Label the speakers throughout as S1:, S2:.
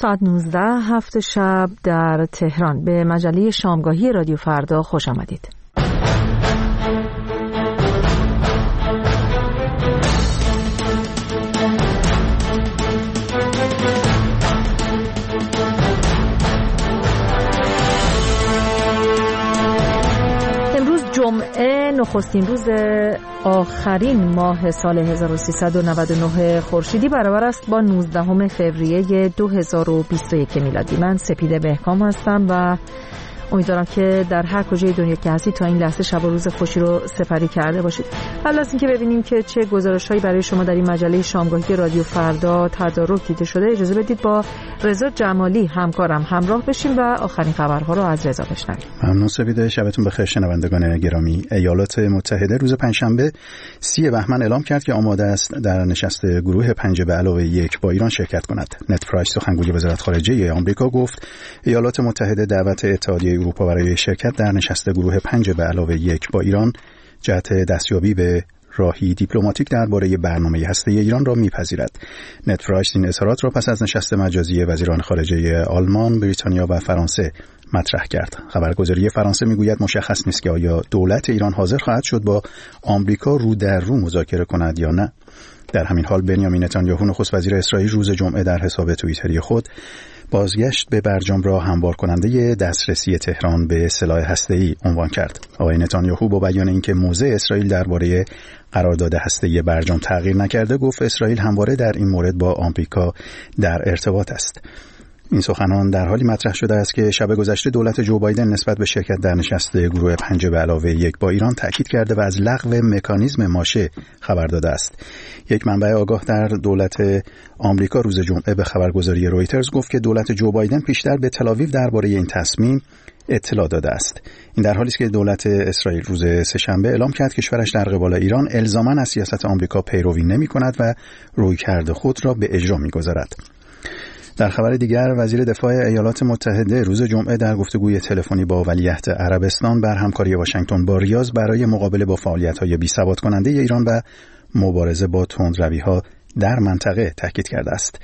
S1: ساعت 19 هفت شب در تهران. به مجله شامگاهی رادیو فردا خوش آمدید. امروز جمعه نخستین روز آخرین ماه سال 1399 خورشیدی برابر است با 19 فوریه 2021 میلادی. من سپیده بهکام هستم و امیدوارم که در هر کجای دنیا که هستید تا این لحظه شب و روز خوشی رو سپری کرده باشید. قبل از اینکه ببینیم که چه گزارش‌هایی برای شما در این مجله شامگاهی رادیو فردا تدارک دیده شده، اجازه بدید با رضا جمالی همکارم همراه بشیم و آخرین خبرها رو از رضا بشنویم.
S2: ممنون سپیده. شبتون بخیر شنوندگان گرامی. ایالات متحده روز پنجشنبه 30 بهمن اعلام کرد که آماده است در نشست گروه 5+1 با ایران شرکت کند. نت پرایس سخنگوی وزارت خارجه آمریکا گفت ایالات متحده دعوت اتحادیه اروپا برای شرکت در نشست گروه 5+1 با ایران جهت دستیابی به راهی دیپلماتیک درباره برنامه هسته‌ای ایران را می‌پذیرد. نت پرایس این اظهارات را پس از نشست مجازی وزیران خارجه آلمان، بریتانیا و فرانسه مطرح کرد. خبرگزاری فرانسه میگوید مشخص نیست که آیا دولت ایران حاضر خواهد شد با آمریکا رو در رو مذاکره کند یا نه. در همین حال بنیامین نتانیاهو نخست وزیر اسرائیل روز جمعه در حساب توییتری خود بازگشت به برجام را هموار کننده دسترسی تهران به سلاح هسته‌ای عنوان کرد. آقای نتانیاهو با بیان اینکه موضع اسرائیل درباره قرارداد هسته‌ای برجام تغییر نکرده، گفت اسرائیل همواره در این مورد با آمریکا در ارتباط است. این سخنان در حالی مطرح شده است که شب گذشته دولت جو بایدن نسبت به شرکت در نشست گروه 5+1 با ایران تاکید کرده و از لغو مکانیزم ماشه خبر داده است. یک منبع آگاه در دولت آمریکا روز جمعه به خبرگزاری رویترز گفت که دولت جو بایدن پیشتر به تل‌آویو درباره این تصمیم اطلاع داده است. این در حالی است که دولت اسرائیل روز سه‌شنبه اعلام کرد کشورش در قبال ایران الزاماً از سیاست آمریکا پیروی نمی‌کند و رویکرد خود را به اجرا می‌گذارد. در خبر دیگر، وزیر دفاع ایالات متحده روز جمعه در گفتگوی تلفنی با ولیعهد عربستان بر همکاری واشنگتن با ریاض برای مقابله با فعالیت‌های بی‌ثبات کننده ایران و مبارزه با تندروی‌ها در منطقه تاکید کرده است.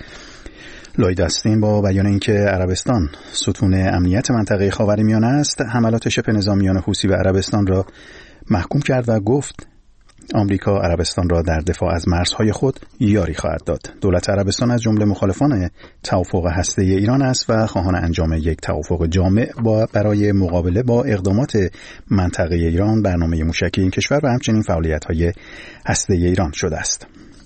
S2: لوید استین با بیان اینکه عربستان ستون امنیت منطقه خاورمیانه است، حملات شبه نظامیان حوثی به عربستان را محکوم کرد و گفت آمریکا عربستان را در دفاع از مرزهای خود یاری خواهد داد. دولت عربستان از جمله مخالفان توافق هسته‌ای ایران است و خواهان انجام یک توافق جامع برای مقابله با اقدامات منطقه ایران، برنامه موشکی این کشور و همچنین فعالیت‌های هسته‌ای ایران شده است.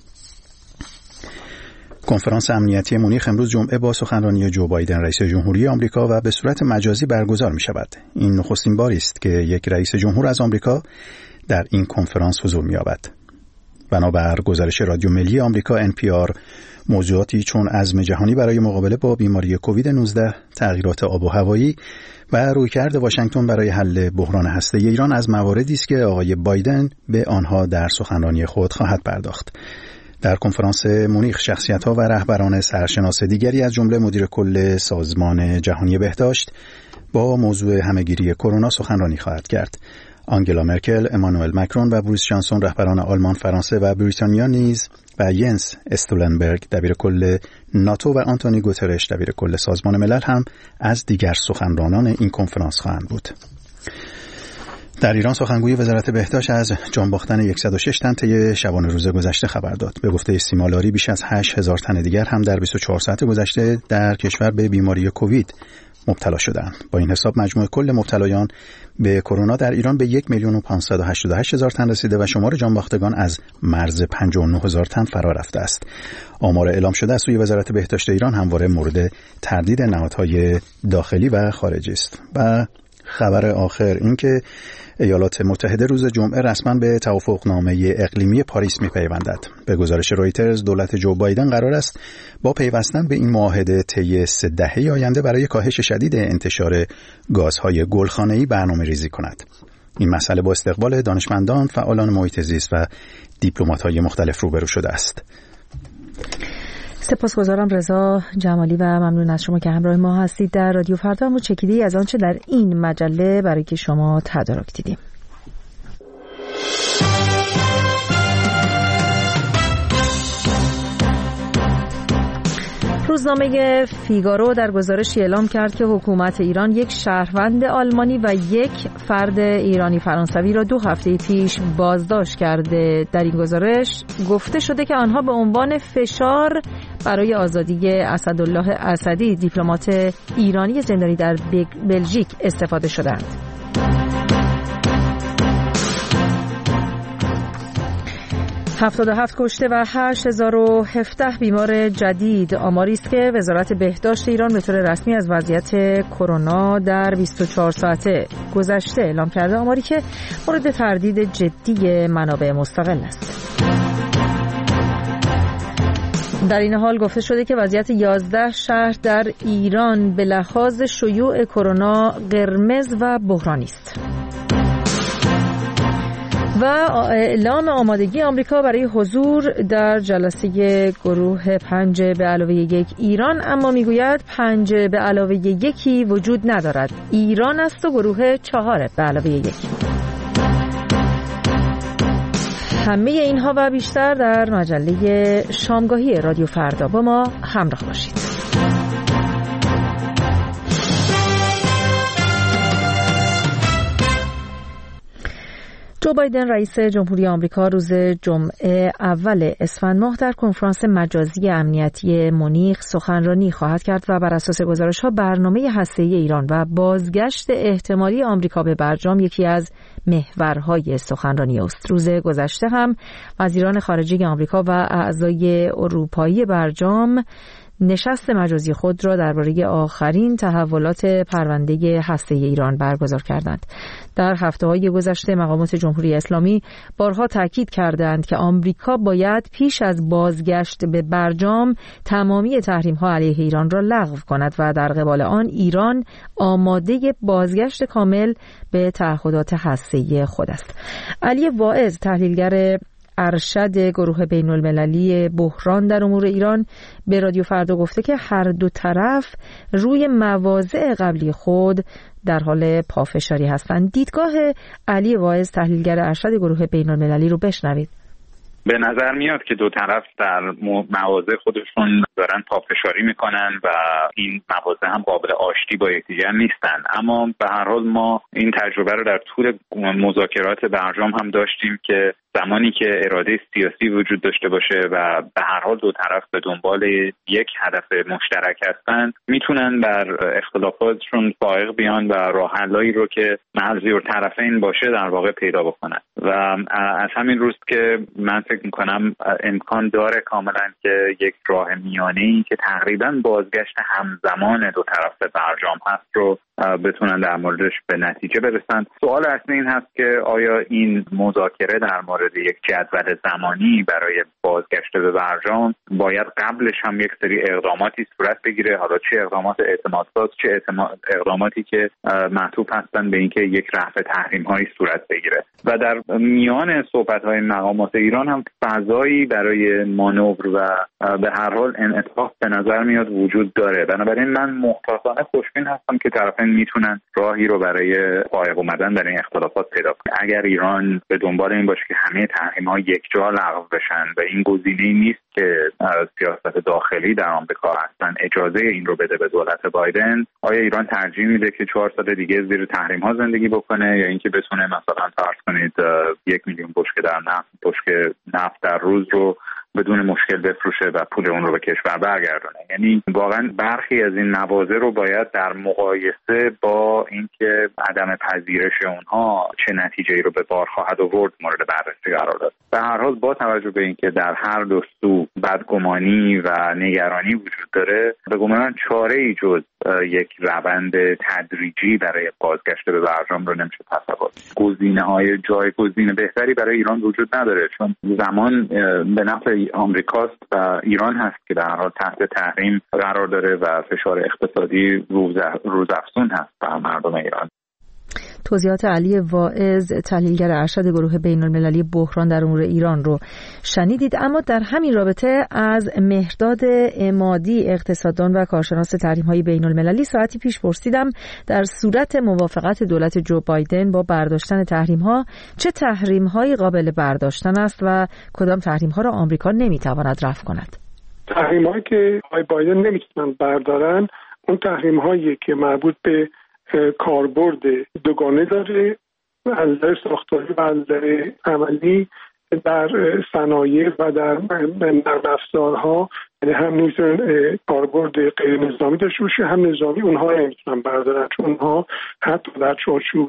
S2: کنفرانس امنیتی مونیخ امروز جمعه با سخنرانی جو بایدن رئیس جمهوری آمریکا و به صورت مجازی برگزار می‌شود. این نخستین باری است که یک رئیس جمهور از آمریکا در این کنفرانس حضور می‌یابد. بنابر گزارش رادیو ملی آمریکا NPR، موضوعاتی چون عزم جهانی برای مقابله با بیماری کووید 19، تغییرات آب و هوایی و رویکرد واشنگتن برای حل بحران هسته‌ای ایران از مواردی است که آقای بایدن به آنها در سخنرانی خود خواهد پرداخت. در کنفرانس مونیخ شخصیت‌ها و رهبران سرشناس دیگری از جمله مدیر کل سازمان جهانی بهداشت با موضوع همه‌گیری کرونا سخنرانی خواهد کرد. آنگلا مرکل، امانوئل مکرون و بوریس جانسون رهبران آلمان، فرانسه و بریتانیا نیز و ینس استولنبرگ دبیر کل ناتو و آنتونی گوترش دبیر کل سازمان ملل هم از دیگر سخنرانان این کنفرانس خواهند بود. در ایران سخنگوی وزارت بهداشت از جان باختن 106 تن طی شبانه روز گذشته خبر داد. به گفته سیما لاری بیش از 8000 تن دیگر هم در 24 ساعت گذشته در کشور به بیماری کووید مبتلا شدند. با این حساب مجموع کل مبتلایان به کرونا در ایران به 1,588,000 تن رسیده و شمار جان باختگان از مرز 59,000 تن فرا رفته است. آمار اعلام شده از سوی وزارت بهداشت ایران همواره مورد تردید نهادهای داخلی و خارجی است. و خبر آخر این که ایالات متحده روز جمعه رسما به توافقنامه اقلیمی پاریس می‌پیوندد. به گزارش رویترز دولت جو بایدن قرار است با پیوستن به این معاهده طی 3 دهه آینده برای کاهش شدید انتشار گازهای گلخانه‌ای برنامه‌ریزی کند. این مسئله با استقبال دانشمندان، فعالان محیط زیست و دیپلمات‌های مختلف روبرو شده است.
S1: سپاسگزارم رضا جمالی و ممنون از شما که همراه ما هستید. در رادیو فردا هم چکیده‌ای از آنچه در این مجله برای که شما تدارک دیدیم. روزنامه فیگارو در گزارشی اعلام کرد که حکومت ایران یک شهروند آلمانی و یک فرد ایرانی فرانسوی را 2 هفته پیش بازداشت کرده. در این گزارش گفته شده که آنها به عنوان فشار برای آزادی اسدالله اسدی دیپلمات ایرانی زندانی در بلژیک استفاده شدند. « 77 کشته و 8017 بیمار جدید، آماری است که وزارت بهداشت ایران به طور رسمی از وضعیت کرونا در 24 ساعته گذشته اعلام کرده، آماری که مورد تردید جدی منابع مستقل است. در این حال گفته شده که وضعیت 11 شهر در ایران به لحاظ شیوع کرونا قرمز و بحرانی است. و اعلام آمادگی آمریکا برای حضور در جلسه گروه 5+1 ایران، اما میگوید 5+1 وجود ندارد، ایران است و گروه 4+1. همه اینها و بیشتر در مجله شامگاهی رادیو فردا. با ما همراه باشید. جو بایدن رئیس جمهوری آمریکا روز جمعه اول اسفند ماه در کنفرانس مجازی امنیتی مونیخ سخنرانی خواهد کرد و بر اساس گزارش‌ها برنامه هسته‌ای ایران و بازگشت احتمالی آمریکا به برجام یکی از محورهای سخنرانی است. روز گذشته هم وزیران خارجه آمریکا و اعضای اروپایی برجام نشست مجازی خود را درباره آخرین تحولات پرونده هسته‌ای ایران برگزار کردند. در هفته‌های گذشته مقامات جمهوری اسلامی بارها تاکید کردند که آمریکا باید پیش از بازگشت به برجام تمامی تحریم‌ها علیه ایران را لغو کند و در قبال آن ایران آماده بازگشت کامل به تعهدات هسته‌ای خود است. علی واعظ، تحلیلگر ارشد گروه بین‌المللی بحران در امور ایران، به رادیو فردا گفته که هر دو طرف روی مواضع قبلی خود در حال پافشاری هستند. دیدگاه علی واعظ، تحلیلگر ارشد گروه بین‌المللی رو بشنوید.
S3: به نظر میاد که دو طرف در مواضع خودشون دارن پافشاری میکنن و این مواضع هم قابل آشتی با یکدیگر نیستن، اما به هر حال ما این تجربه رو در طول مذاکرات برجام هم داشتیم که زمانی که اراده سیاسی وجود داشته باشه و به هر حال دو طرف به دنبال یک هدف مشترک هستن، میتونن بر اختلافاتشون فائق بیان و راه حلایی رو که مرزی طرفین باشه در واقع پیدا بکنن. و از همین روست که من فکر میکنم امکان داره کاملا که یک راه میانه‌ای که تقریبا بازگشت همزمان دو طرف به برجام هست رو بتونن در موردش به نتیجه برسن. سوال اصلی این هست که آیا این مذاکره در مورد یک جدول زمانی برای بازگشت به برجام باید قبلش هم یک سری اقداماتی صورت بگیره، حالا چه اقدامات اعتمادساز چه اقداماتی که معطوف هستن به اینکه یک رفع تحریم‌هایی صورت بگیره. و در میان صحبت‌های مقامات ایران هم فضایی برای مانور و به هر حال انعطاف به نظر میاد وجود داره. بنابراین من محتاطانه خوشبین هستم که طرفین میتونن راهی رو برای فائق اومدن در این اختلافات پیدا کنن. اگر ایران به دنبال این باشه که همه تحریم‌ها یکجا لغو بشن و این گزینه‌ای نیست که سیاست داخلی در آمریکا هستن اجازه این رو بده به دولت بایدن، آیا ایران ترجیح میده که 4 سال دیگه زیر تحریم‌ها زندگی بکنه یا اینکه بتونه مثلا فرض کنید 1 میلیون بشکه نفت در روز رو بدون مشکل بفروشه و پول اون رو به کشور برگردونه؟ یعنی واقعا برخی از این مواضع رو باید در مقایسه با اینکه عدم پذیرش اونها چه نتیجه‌ای رو به بار خواهد آورد مورد بررسی قرار داد. به هر حال با توجه به اینکه در هر دو سو بدگمانی و نگرانی وجود داره، به گمان چاره‌ای جز یک روند تدریجی برای بازگشت به برجام رو نمیشه تصور. گزینه‌های جایگزین بهتری برای ایران وجود نداره، چون زمان به نفع آمریکاست و ایران هست که در حال تحت تحریم قرار داره و فشار اقتصادی روزافزون هست بر مردم ایران.
S1: توضیحات علی واعظ، تحلیلگر ارشد گروه بین‌المللی بحران در امور ایران رو شنیدید. اما در همین رابطه از مهرداد عمادی، اقتصاددان و کارشناس تحریم‌های بین‌المللی، ساعتی پیش پرسیدم در صورت موافقت دولت جو بایدن با برداشتن تحریم‌ها چه تحریم‌هایی قابل برداشتن است و کدام تحریم‌ها را آمریکا نمی‌تواند رفع کند؟
S4: تحریم‌هایی که آقای بایدن نمیتونن بردارن اون تحریم‌هایی که مربوط به کاربرد دوگانه داره از نظر ساختاری و از نظر عملی در صنایع و در نرم افزارها، یعنی هم میتونن کاربرد غیر نظامی داشته باشه هم نظامی، اونها نمیتونن بردارن چون اونها حتی در چارچوب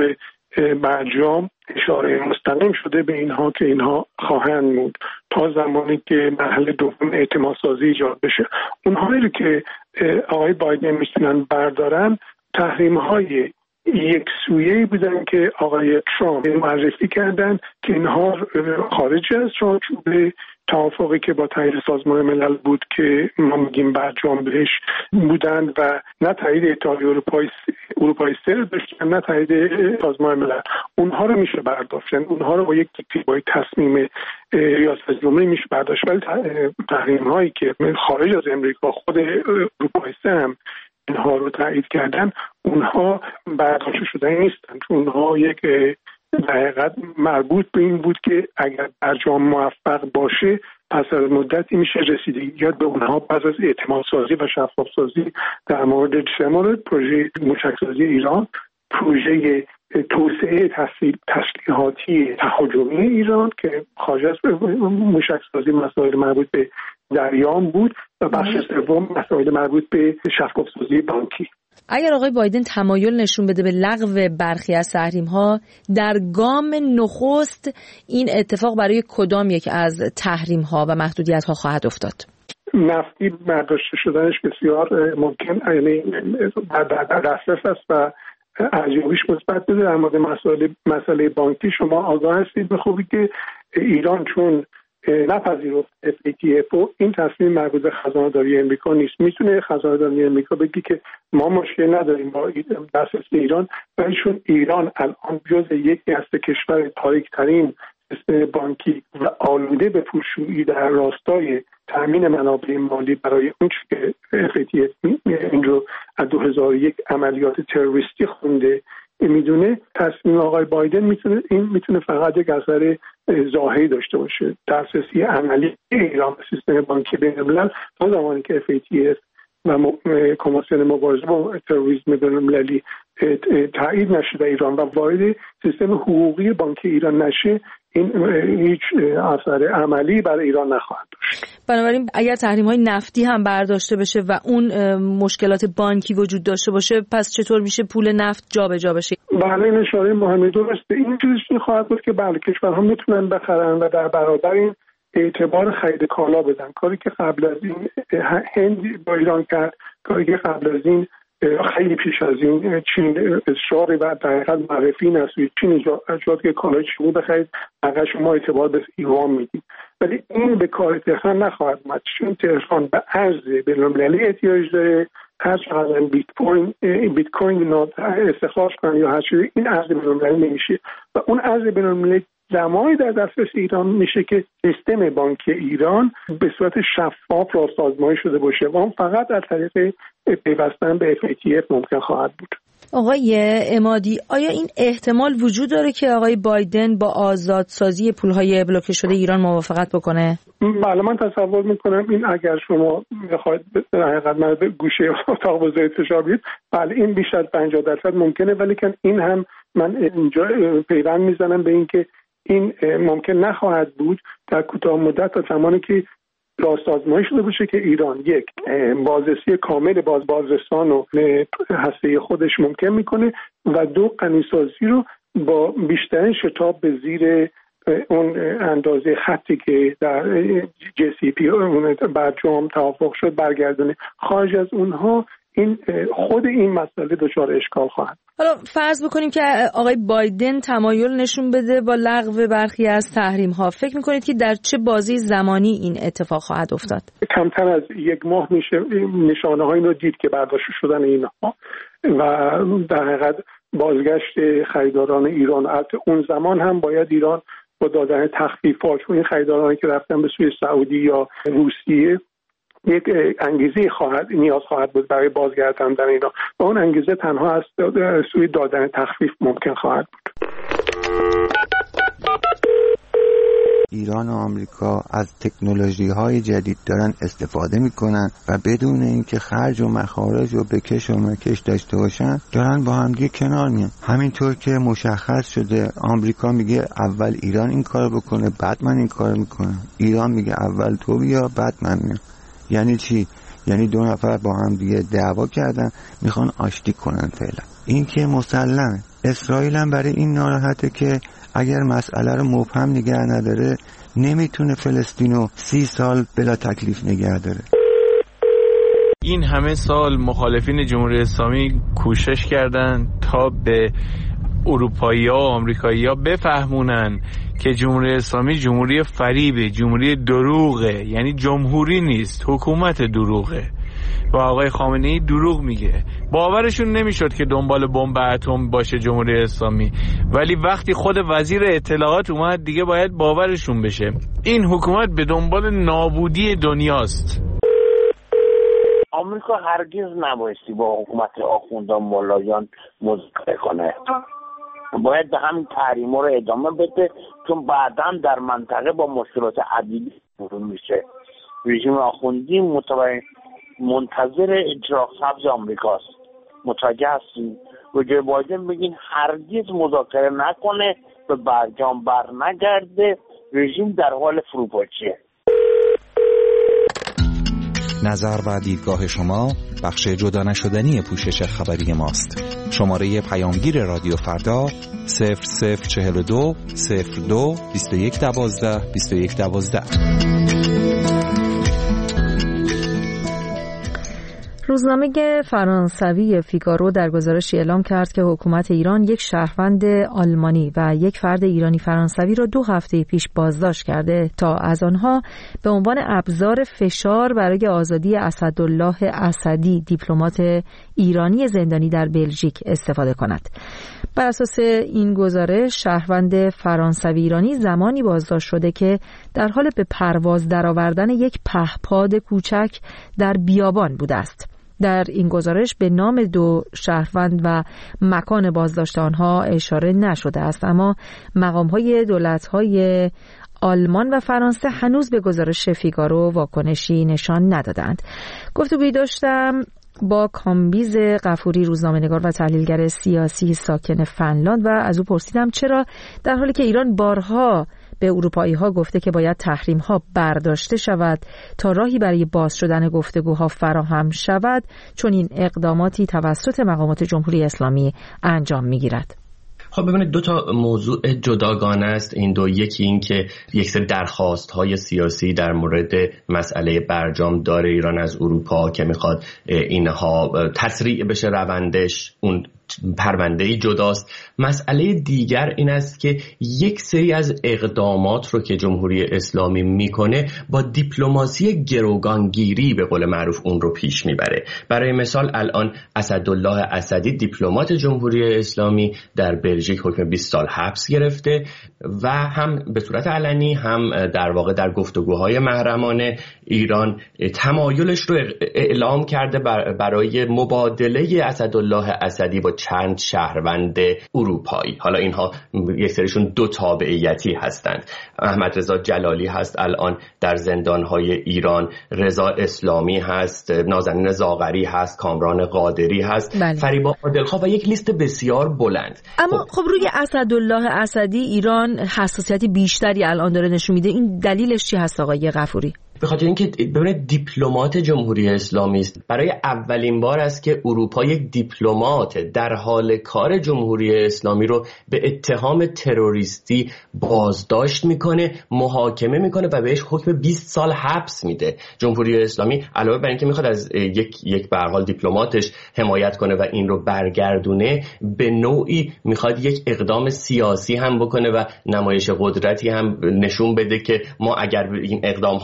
S4: برجام اشاره مستقیم شده به اینها که اینها خواهند موند تا زمانی که مرحله دوم اعتماد سازی ایجاد بشه. اونهایی که آقای بایدن میتونن بردارن تحریم‌های یک سویه‌ای بودن که آقای ترامپ معرفی کردن که اینها خارج از چارچوب توافقی که با تایید سازمان ملل بود که ما میگیم برجام بهش بودند و نه تایید اتحادیه اروپای سه رو داشتن نه تایید سازمان ملل. اونها رو میشه برداشت، اونها رو با یک تصمیم ریاست جمهوری میشه برداشت، ولی تحریم هایی که خارج از امریکا خود اروپای سه هم اینها رو تایید کردن اونها برداشت شدنی نیستن، چون اونها یک در حقیقت مربوط به این بود که اگر برجام موفق باشه پس از مدتی میشه رسیدگی به اونها پس از اعتماد سازی و شفاف سازی در مورد سه مورد: پروژه موشکسازی ایران، پروژه توسعه تسلیحاتی تهاجمی ایران که خارج از موشکسازی مسائل مربوط به دریان بود و بخش سوم مسائل مربوط به شفاف سازی بانکی.
S1: اگر آقای بایدن تمایل نشون بده به لغو برخی از تحریم‌ها، در گام نخست این اتفاق برای کدام یک از تحریم‌ها و محدودیت‌ها خواهد افتاد؟
S4: نفتی برداشته شدنش بسیار ممکن، یعنی در دسترس است و ارزیابیش مثبت بده. در مورد مسئله بانکی شما آگاه هستید به خوبی که ایران چون نپذیرفت FATF این تصمیم مربوط به خزانه‌داری امریکا نیست. میتونه خزانه‌داری امریکا بگی که ما مشکل نداریم با دسترسی ایران، ولی چون ایران الان جزء یکی از کشور تاریک‌ترین سیستم بانکی و آلوده به پولشویی در راستای تامین منابع مالی برای اون که FATF این رو از 2001 عملیات تروریستی خونده میدونه، تصمیم آقای بایدن میتونه فقط یک اثر ظاهری داشته باشه. دسترسی عملی ایران به سیستم بانکی بین‌الملل تا زمانی که FATF و کمیسیون مبارزه با تروریسم بین‌المللی تایید نشه در ایران و وارد سیستم حقوقی بانکی ایران نشه، این هیچ اثر عملی برای ایران نخواهد داشت.
S1: بنابراین اگر تحریم‌های نفتی هم برداشته بشه و اون مشکلات بانکی وجود داشته باشه، پس چطور میشه پول نفت جابجا بشه؟
S4: بله، این اشاره مهمی درسته. این چیزی خواهد بود که بله کشورها میتونن بخرن و در برابر این اعتبار خرید کالا بدن. کاری که قبل از این هند با ایران کرد، کاری که قبل از این خیلی پیش از این چین اصرار و در حقیقت معرفی نسوی چین ایجاد که کالای چینی بخرید، اگر شما اعتبار به ایران میدید. ولی این به کار تهران نخواهد اومد، چون تهران به ارز بین‌المللی احتیاج داره. هر چقدر بیت کوین استخراج کنن یا هر چیزی، این ارز بین‌المللی نمیشه و اون ارز بین‌المللی زمانی در دسترس ایران میشه که سیستم بانکی ایران به صورت شفاف راست‌آزمایی شده باشه و اون فقط از طریق پیوستن به FATF ممکن خواهد بود.
S1: آقای عمادی، آیا این احتمال وجود داره که آقای بایدن با آزادسازی پولهای بلوکه شده ایران موافقت بکنه؟
S4: بله، من تصور میکنم این اگر شما بخواید در حقیقت من به گوشه اتاق بزرگ فشار بدید، بله این بیش از 50% ممکنه، ولی که این هم من اینجا پیوند میزنم به این که این ممکن نخواهد بود در کوتاه مدت تا زمانی که راست آزمایی شده باشه که ایران یک بازرسی کامل بازرسان و هسته خودش ممکن میکنه و دو غنیسازی رو با بیشترین شتاب به زیر اون اندازه خطی که در JCPOA اون برجام توافق شد برگردونه. خارج از اونها خود این مسئله دچار اشکال خواهد.
S1: حالا فرض بکنیم که آقای بایدن تمایل نشون بده با لغو برخی از تحریم ها، فکر میکنید که در چه بازی زمانی این اتفاق خواهد افتاد؟
S4: کمتر از یک ماه میشه نشانه هایی رو دید که برداشته شدن اینها و در حقیقت بازگشت خریداران ایران. البته اون زمان هم باید ایران با دادن تخفیفات، چون این خریدارانی که رفتن به سوی سعودی یا روسیه یک انگیزه نیاز خواهد بود برای بازگرداندن اینا و اون انگیزه تنها از سوی دادن تخفیف ممکن خواهد بود.
S5: ایران و آمریکا از تکنولوژی‌های جدید دارن استفاده میکنن و بدون اینکه خرج و مخارج و بکش و مکش داشته باشن دارن با هم دیگه کنار میان. همینطور که مشخص شده آمریکا میگه اول ایران این کارو بکنه بعد من این کارو میکنم، ایران میگه اول تو بیا بعد من میام. یعنی چی؟ یعنی دو نفر با هم دیگه دعوا کردن میخوان آشتی کنن فعلا. این که مسلمه. اسرائیل هم برای این ناراحته که اگر مسئله رو مبهم نگه نداره نمیتونه فلسطینو 30 سال بلا تکلیف نگه داره.
S6: این همه سال مخالفین جمهوری اسلامی کوشش کردن تا به اروپایی‌ها و آمریکایی‌ها بفهمونن که جمهوری اسلامی جمهوری فریبه، جمهوری دروغه، یعنی جمهوری نیست، حکومت دروغه و آقای خامنه‌ای دروغ میگه. باورشون نمیشد که دنبال بمب اتم باشه جمهوری اسلامی، ولی وقتی خود وزیر اطلاعات اومد دیگه باید باورشون بشه. این حکومت به دنبال نابودی دنیاست.
S7: آمریکا هرگز نبایستی با حکومت آخوندان ملایان مذاکره کنه، باید به همین تحریما رو ادامه بده، چون بعداً در منطقه با مشکلات عدیدی روبرو میشه. رژیم آخوندی منتظر اجرا سبز آمریکاست. متوجه هستیم؟ به جای بایدن بگین هرگز مذاکره نکنه، به برجام بر نگرده، رژیم در حال فروپاشیه.
S8: نظر و دیدگاه شما بخش جدا نشدنی پوشش خبری ماست. شماره پیامگیر رادیو فردا 0042 02 2112 2112.
S1: روزنامه فرانسوی فیگارو در گزارشی اعلام کرد که حکومت ایران یک شهروند آلمانی و یک فرد ایرانی فرانسوی را 2 هفته پیش بازداشت کرده تا از آنها به عنوان ابزار فشار برای آزادی اسدالله اسدی دیپلمات ایرانی زندانی در بلژیک استفاده کند. بر اساس این گزارش شهروند فرانسوی ایرانی زمانی بازداشت شده که در حال به پرواز درآوردن یک پهپاد کوچک در بیابان بوده است. در این گزارش به نام 2 شهروند و مکان بازداشت آنها اشاره نشده است، اما مقام‌های دولت‌های آلمان و فرانسه هنوز به گزارش فیگارو واکنشی نشان ندادند. گفتگویی داشتم با کامبیز غفوری، روزنامه‌نگار و تحلیلگر سیاسی ساکن فنلاند، و از او پرسیدم چرا در حالی که ایران بارها به اروپایی‌ها گفته که باید تحریم‌ها برداشته شود تا راهی برای باز شدن گفتگوها فراهم شود، چون این اقداماتی توسط مقامات جمهوری اسلامی انجام می‌گیرد.
S9: خب ببینید 2 تا موضوع جداگانه است این دو. یکی این که یک سری درخواست‌های سیاسی در مورد مسئله برجام داره ایران از اروپا که میخواد اینها تسریع بشه روندش، اون پرونده‌ای جداست. مسئله دیگر این است که یک سری از اقدامات رو که جمهوری اسلامی میکنه با دیپلماسی گروگانگیری به قول معروف اون رو پیش میبره. برای مثال الان اسدالله اسدی دیپلمات جمهوری اسلامی در بلژیک حکم 20 سال حبس گرفته و هم به صورت علنی هم در واقع در گفتگوهای محرمانه ایران تمایلش رو اعلام کرده برای مبادله اسدالله اسدی با چند شهروند اروپایی. حالا اینها یک سریشون 2 تابعیتی هستند. احمد رضا جلالی هست الان در زندانهای ایران، رضا اسلامی هست، نازنین زاغری هست، کامران قادری هست، بله. فریبا عادلخواه و یک لیست بسیار بلند.
S1: اما خب روی اسدالله اسدی ایران حساسیتی بیشتری الان داره نشون میده. این دلیلش چی هست آقای غفوری؟
S9: به خاطر اینکه ببینید دیپلمات جمهوری اسلامی است. برای اولین بار است که اروپا یک دیپلمات در حال کار جمهوری اسلامی رو به اتهام تروریستی بازداشت میکنه، محاکمه میکنه و بهش حکم 20 سال حبس میده. جمهوری اسلامی علاوه بر اینکه میخواد از یک به هر حال دیپلماتش حمایت کنه و این رو برگردونه، به نوعی میخواد یک اقدام سیاسی هم بکنه و نمایش قدرتی هم نشون بده که ما اگر این اقدام ها دست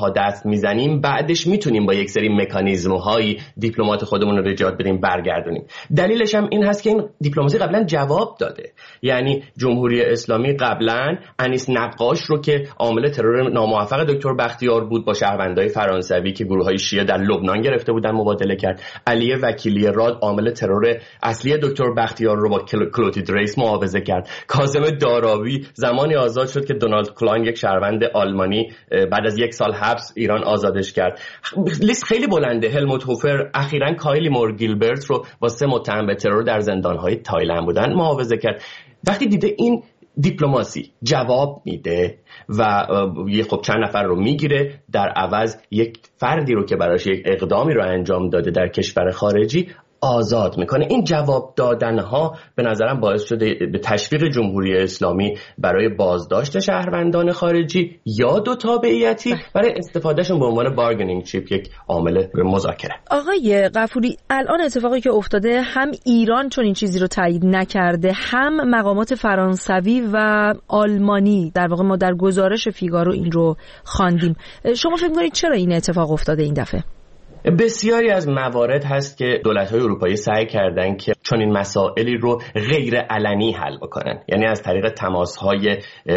S9: میزنیم بعدش میتونیم با یک سری مکانیزم‌های دیپلمات خودمون رو نجات بدیم برگردونیم. دلیلش هم این هست که این دیپلماسی قبلا جواب داده. یعنی جمهوری اسلامی قبلا انیس نقاش رو که عامل ترور ناموفق دکتر بختیار بود با شهروندای فرانسوی که گروه‌های شیعه در لبنان گرفته بودن مبادله کرد. علی وکیلی راد عامل ترور اصلی دکتر بختیار رو با کلوتید ریس معاوضه کرد. کاظم داراوی زمانی آزاد شد که دونالد کلاین یک شهروند آلمانی بعد از 1 سال حبس ایران آزادش کرد. لیست خیلی بلنده. هلموت هوفر اخیراً کایلی مور گیلبرت رو با 3 متهم به ترور در زندان‌های تایلند بودن معاوضه کرد. وقتی دیده این دیپلماسی جواب میده و خب چند نفر رو میگیره در عوض یک فردی رو که براش یک اقدامی رو انجام داده در کشور خارجی آزاد میکنه. این جواب دادنها به نظرم باعث شده به تشویق جمهوری اسلامی برای بازداشت شهروندان خارجی یا دو تابعیتی برای استفادهشون به عنوان بارگنینگ چیپ، یک عامل مذاکره.
S1: آقای غفوری، الان اتفاقی که افتاده هم ایران چون این چیزی رو تایید نکرده، هم مقامات فرانسوی و آلمانی، در واقع ما در گزارش فیگارو این رو خواندیم. شما فکر می‌کنید چرا این اتفاق افتاده این دفعه؟
S9: بسیاری از موارد هست که دولت‌های اروپایی سعی کردن که چون این مسائلی رو غیر علنی حل بکنن، یعنی از طریق تماس‌های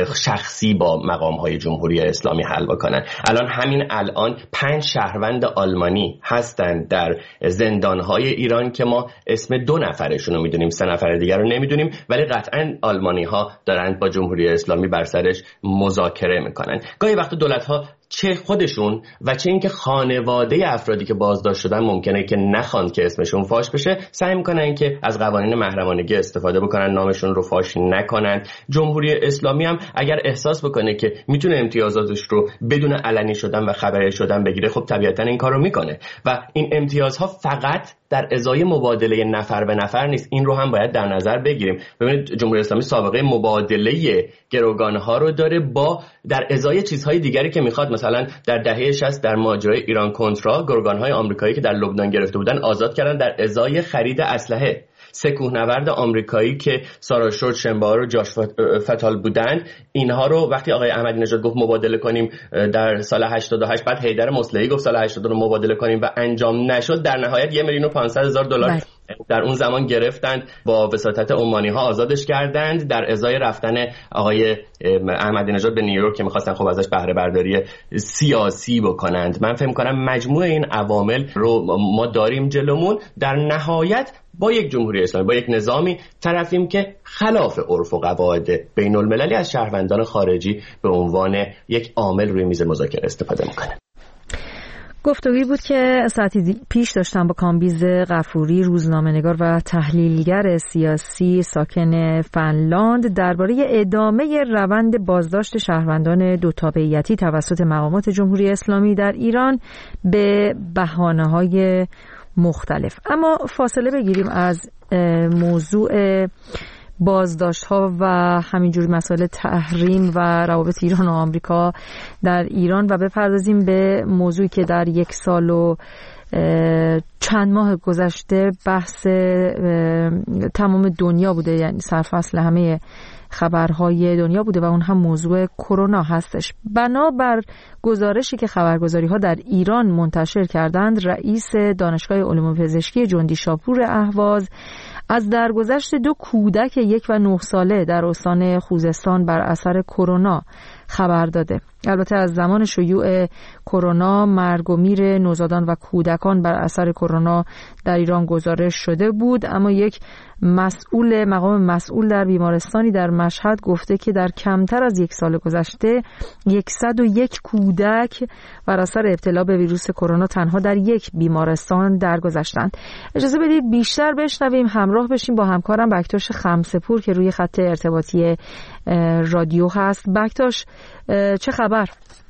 S9: شخصی با مقام‌های جمهوری اسلامی حل بکنن. همین الان 5 شهروند آلمانی هستند در زندان‌های ایران که ما اسم 2 نفرشون رو می‌دونیم، 3 نفر دیگر رو نمی‌دونیم، ولی قطعاً آلمانی‌ها دارن با جمهوری اسلامی بر سرش مذاکره می‌کنن. گاهی وقتا دولت‌ها چه خودشون و چه اینکه خانواده افرادی که بازداشت شدن ممکنه که نخوان که اسمشون فاش بشه، سعی میکنن که از قوانین محرمانگی استفاده بکنن، نامشون رو فاش نکنن. جمهوری اسلامی هم اگر احساس بکنه که میتونه امتیازاتش رو بدون علنی شدن و خبری شدن بگیره، خب طبیعتا این کارو میکنه و این امتیازها فقط در ازای مبادله نفر به نفر نیست. این رو هم باید در نظر بگیریم. ببینید جمهوری اسلامی سابقه مبادله گروگانها رو داره با در ازای چیزهای دیگری که میخواد. مثلا در دهه 60 در ماجرای ایران کنترا گروگانهای آمریکایی که در لبنان گرفته بودن آزاد کردن در ازای خرید اسلحه. 3 کوهنورد آمریکایی که سارا شورت، شنبار و جاش فتال بودن، اینها رو وقتی آقای احمدی نژاد گفت مبادله کنیم در سال 88، بعد حیدر مصلحی گفت سال 89 مبادله کنیم و انجام نشد، در نهایت $1,500,000 در اون زمان گرفتند، با وساطت عمانی ها آزادش کردند در ازای رفتن آقای احمدی نژاد به نیویورک که می‌خواستن خب ازش بهره برداری سیاسی بکنند. من فکر می‌کنم مجموع این عوامل رو ما داریم جلومون. در نهایت با یک جمهوری اسلامی، با یک نظامی طرفیم که خلاف عرف و قواعد بین المللی از شهروندان خارجی به عنوان یک عامل روی میز مذاکره استفاده میکنه.
S1: گفتگویی بود که ساعتی پیش داشتم با کامبیز غفوری، روزنامه‌نگار و تحلیلگر سیاسی ساکن فنلاند، درباره ادامه روند بازداشت شهروندان 2 تابعیتی توسط مقامات جمهوری اسلامی در ایران به بهانه‌های مختلف. اما فاصله بگیریم از موضوع بازداشت ها و همینجور مسائل تحریم و روابط ایران و آمریکا در ایران و بپردازیم به موضوعی که در 1 سال و چند ماه گذشته بحث تمام دنیا بوده، یعنی سرفصل همه خبرهای دنیا بوده و اون هم موضوع کرونا هستش. بنابر گزارشی که خبرگزاری ها در ایران منتشر کردند، رئیس دانشگاه علوم پزشکی جندی شاپور اهواز از درگذشت 2 کودک 1 و 9 ساله در استان خوزستان بر اثر کرونا خبر داده. البته از زمان شیوع کرونا مرگ و میر نوزادان و کودکان بر اثر کرونا در ایران گزارش شده بود، اما یک مقام مسئول در بیمارستانی در مشهد گفته که در کمتر از 1 سال گذشته 101 کودک بر اثر ابتلا به ویروس کرونا تنها در 1 بیمارستان درگذشتند. اجازه بدید بیشتر بشنویم، همراه بشیم با همکارم بکتاش خمسه‌پور که روی خط ارتباطی رادیو هست. بکتاش، چه خبر؟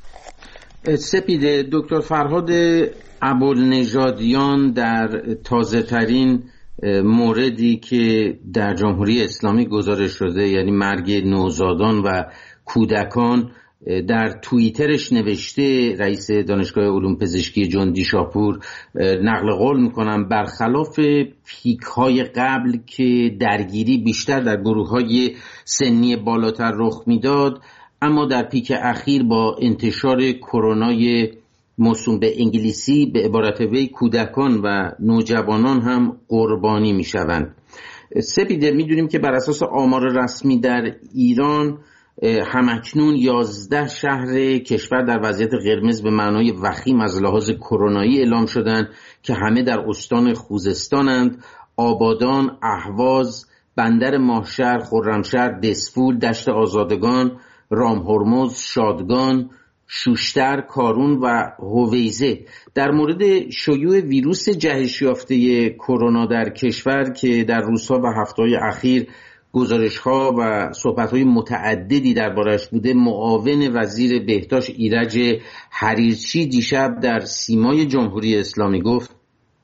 S10: سپیده، دکتر فرهاد ابوالنژادیان در تازه ترین موردی که در جمهوری اسلامی گزارش شده، یعنی مرگ نوزادان و کودکان، در توییترش نوشته، رئیس دانشگاه علوم پزشکی جندی شاپور، نقل قول میکنم، برخلاف پیک‌های قبل که درگیری بیشتر در گروه‌های سنی بالاتر رخ میداد، اما در پیک اخیر با انتشار کرونای موسوم به انگلیسی به عبارت وی کودکان و نوجوانان هم قربانی می شوند. سپیده، میدونیم که بر اساس آمار رسمی در ایران همکنون 11 شهر کشور در وضعیت قرمز به معنای وخیم از لحاظ کرونایی اعلام شدند که همه در استان خوزستانند: آبادان، اهواز، بندر ماهشهر، خرمشهر، دسفول، دشت آزادگان، رامهرمز، شادگان، شوشتر، کارون و هویزه. در مورد شیوع ویروس جهش یافته کرونا در کشور که در روزها و هفته‌های اخیر گزارش‌ها و صحبت‌های متعددی درباره‌اش بوده، معاون وزیر بهداشت ایرج حریرچی دیشب در سیمای جمهوری اسلامی گفت: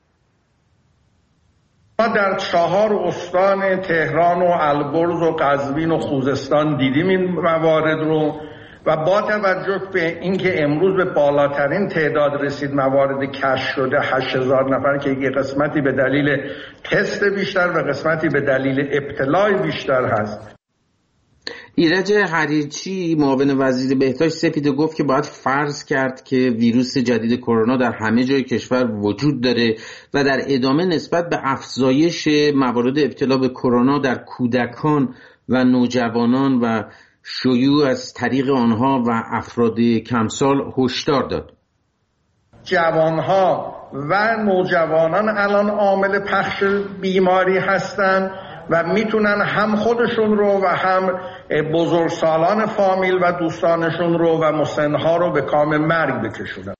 S11: ما در 4 استان تهران و البرز و قزوین و خوزستان دیدیم این موارد رو و با توجه به اینکه امروز به بالاترین تعداد رسید موارد کشف شده 8000 نفر که یک قسمتی به دلیل تست بیشتر و قسمتی به دلیل ابتلا بیشتر هست.
S10: ایرج حریرچی معاون وزیر بهداشت سپیده گفت که باید فرض کرد که ویروس جدید کرونا در همه جای کشور وجود داره و در ادامه نسبت به افزایش موارد ابتلا به کرونا در کودکان و نوجوانان و شیوع از طریق آنها و افراد کمسال هشدار داد.
S11: جوانها و نوجوانان الان عامل پخش بیماری هستند و میتونن هم خودشون رو و هم بزرگسالان فامیل و دوستانشون رو و مسنها رو به کام مرگ بکشونن.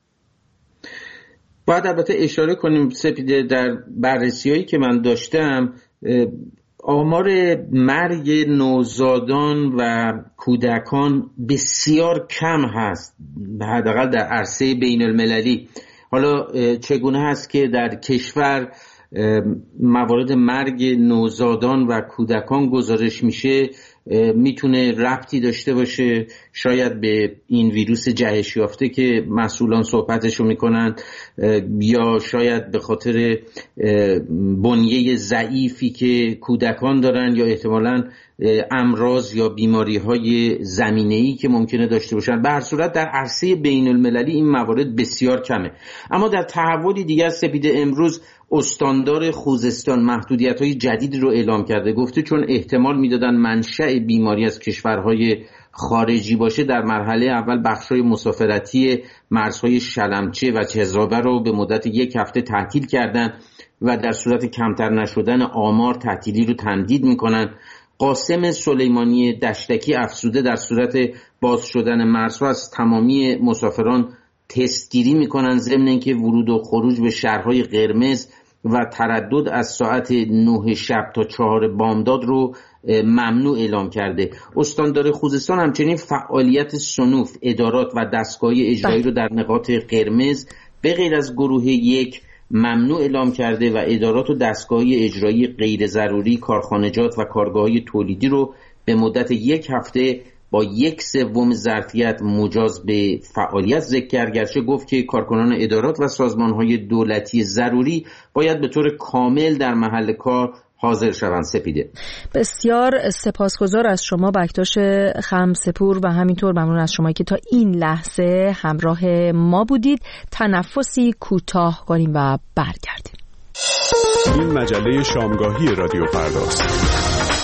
S10: باید البته اشاره کنیم سپیده، در بررسی‌هایی که من داشتم آمار مرگ نوزادان و کودکان بسیار کم هست، حداقل در عرصه بین المللی. حالا چگونه هست که در کشور موارد مرگ نوزادان و کودکان گزارش میشه میتونه ربطی داشته باشه شاید به این ویروس جهش یافته که مسئولان صحبتشو میکنن، یا شاید به خاطر بنیه ضعیفی که کودکان دارن، یا احتمالاً امراض یا بیماری‌های زمینه‌ای که ممکنه داشته باشن. به هر صورت در عرصه بین المللی این موارد بسیار کمه. اما در تحولی دیگر سپیده، امروز استاندار خوزستان محدودیت‌های جدید رو اعلام کرده. گفته چون احتمال میدادن منشأ بیماری از کشورهای خارجی باشه، در مرحله اول بخش‌های مسافرتی مرزهای شلمچه و چهزابه رو به مدت 1 هفته تعطیل کردن و در صورت کمتر نشدن آمار تعطیلی رو تمدید میکنن. قاسم سلیمانی دشتکی افزوده در صورت باز شدن مرزها از تمامی مسافران تستگیری میکنن، ضمن اینکه ورود و خروج به شهرهای قرمز و تردد از ساعت 9 شب تا 4 بامداد رو ممنوع اعلام کرده. استاندار خوزستان همچنین فعالیت صنوف، ادارات و دستگاه‌های اجرایی رو در نقاط قرمز به غیر از گروه 1 ممنوع اعلام کرده و ادارات و دستگاه‌های اجرایی غیر ضروری، کارخانجات و کارگاه‌های تولیدی رو به مدت 1 هفته با 1/3 ظرفیت مجاز به فعالیت ذکر کرد، گرچه گفت که کارکنان ادارات و سازمان‌های دولتی ضروری باید به طور کامل در محل کار حاضر شوند. سپیده،
S1: بسیار سپاسگزار از شما بکتاش خمسپور و همینطور ممنون از شما که تا این لحظه همراه ما بودید. تنفسی کوتاه کنیم و برگردیم.
S12: این مجله شامگاهی رادیو فرداست.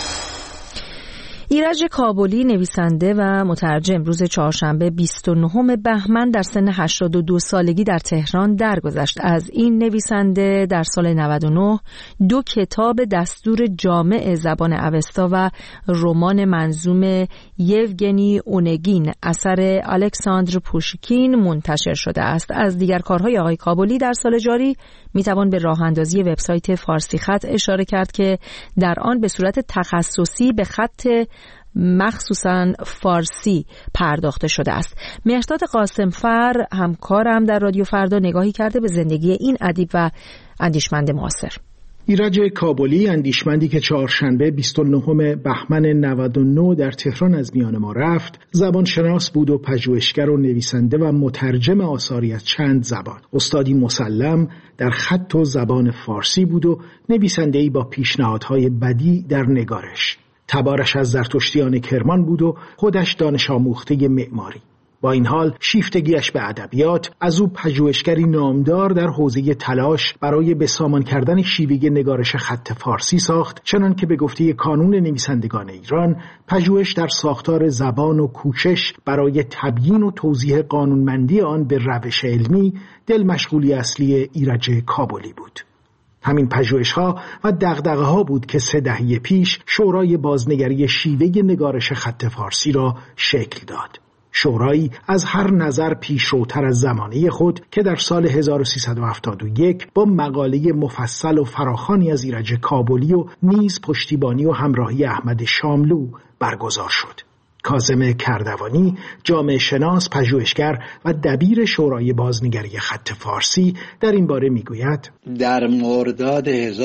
S1: ایرج کابلی نویسنده و مترجم روز چهارشنبه 29 بهمن در سن 82 سالگی در تهران درگذشت. از این نویسنده در سال 99 2 کتاب دستور جامع زبان اوستا و رمان منظوم یوگنی اونگین اثر الکساندر پوشکین منتشر شده است. از دیگر کارهای آقای کابلی در سال جاری میتوان به راه اندازی وبسایت فارسی خط اشاره کرد که در آن به صورت تخصصی به خط مخصوصاً فارسی پرداخته شده است. مهرداد قاسمفر همکارم در رادیو فردا نگاهی کرده به زندگی این ادیب و اندیشمند معاصر.
S13: ایرج کابلی، اندیشمندی که چهارشنبه 29 بهمن 99 در تهران از میان ما رفت، زبانشناس بود و پژوهشگر و نویسنده و مترجم آثاری از چند زبان. استادی مسلم در خط و زبان فارسی بود و نویسنده‌ای با پیشنهادهای بدیع در نگارش. تبارش از زرتشتیان کرمان بود و خودش دانش آموخته معماری. با این حال شیفتگیش به ادبیات از او پژوهشگری نامدار در حوزه تلاش برای به سامان کردن شیوه نگارش خط فارسی ساخت، چنان که به گفته کانون نویسندگان ایران پژوهش در ساختار زبان و کوشش برای تبیین و توضیح قانونمندی آن به روش علمی دل مشغولی اصلی ایرج کابلی بود. همین پژوهش‌ها و دغدغه‌ها بود که 3 دهه پیش شورای بازنگری شیوه نگارش خط فارسی را شکل داد. شورایی از هر نظر پیشروتر از زمانه خود که در سال 1371 با مقاله مفصل و فراخوانی از ایرج کابلی و نیز پشتیبانی و همراهی احمد شاملو برگزار شد. کاظم کردوانی، جامعه شناس، پژوهشگر و دبیر شورای بازنگری خط فارسی در این باره میگوید:
S14: در مرداد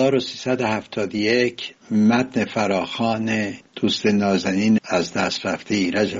S14: 1371 متن فراخوان دوست نازنین از دست رفته ایرج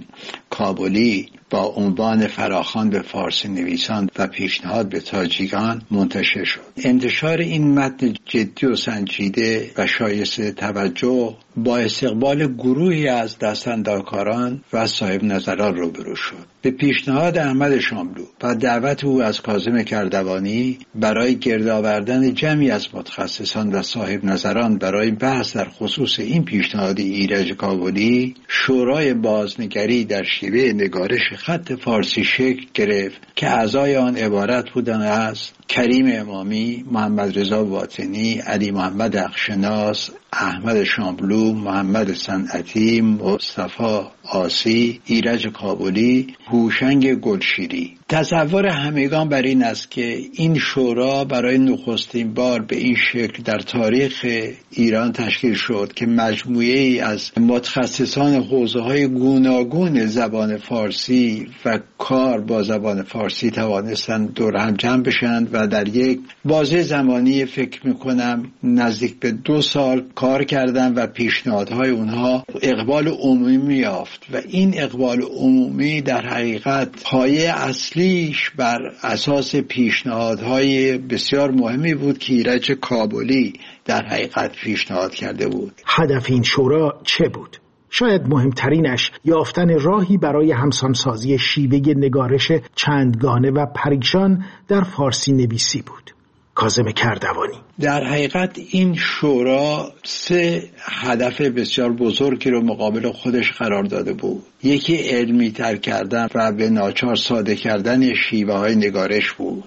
S14: کابلی با عنوان فراخوان به فارسی نویسان و پیشنهاد به تاجیکان منتشر شد. انتشار این متن جدی و سنجیده و شایسته توجه با استقبال گروهی از دستاندرکاران و صاحب نظران روبرو شد. به پیشنهاد احمد شاملو و دعوت او از کاظم کردوانی برای گرد آوردن جمعی از متخصصان و صاحب نظران برای بحث در خصوص این پیشنهاد ایرج کابلی، شورای بازنگری در شیوه نگارش خط فارسی شکل گرفت که اعضای آن عبارت بودند از کریم امامی، محمد رضا باطنی، علی محمد اخشناس، احمد شاملو، محمد صنعتی، مصطفی آسی، ایرج کابلی، هوشنگ گلشیری. تصور همگان بر این است که این شورا برای نخستین بار به این شکل در تاریخ ایران تشکیل شد که مجموعه‌ای از متخصصان حوزه‌های گوناگون زبان فارسی و کار با زبان فارسی توانستند دور هم جمع بشند و در یک بازه زمانی فکر می‌کنم نزدیک به 2 سال کار کردند و پیشنهادهای اونها اقبال عمومی یافت و این اقبال عمومی در حقیقت پایه اصلیش بر اساس پیشنهادهای بسیار مهمی بود که ایرج کابلی در حقیقت پیشنهاد کرده بود.
S13: هدف این شورا چه بود؟ شاید مهمترینش یافتن راهی برای همسانسازی شیوه نگارش چندگانه و پریشان در فارسی نویسی بود. کاظم کردوانی:
S14: در حقیقت این شورا 3 هدف بسیار بزرگی رو مقابل خودش قرار داده بود. یکی علمی تر کردن و به ناچار ساده کردن شیوه های نگارش بود.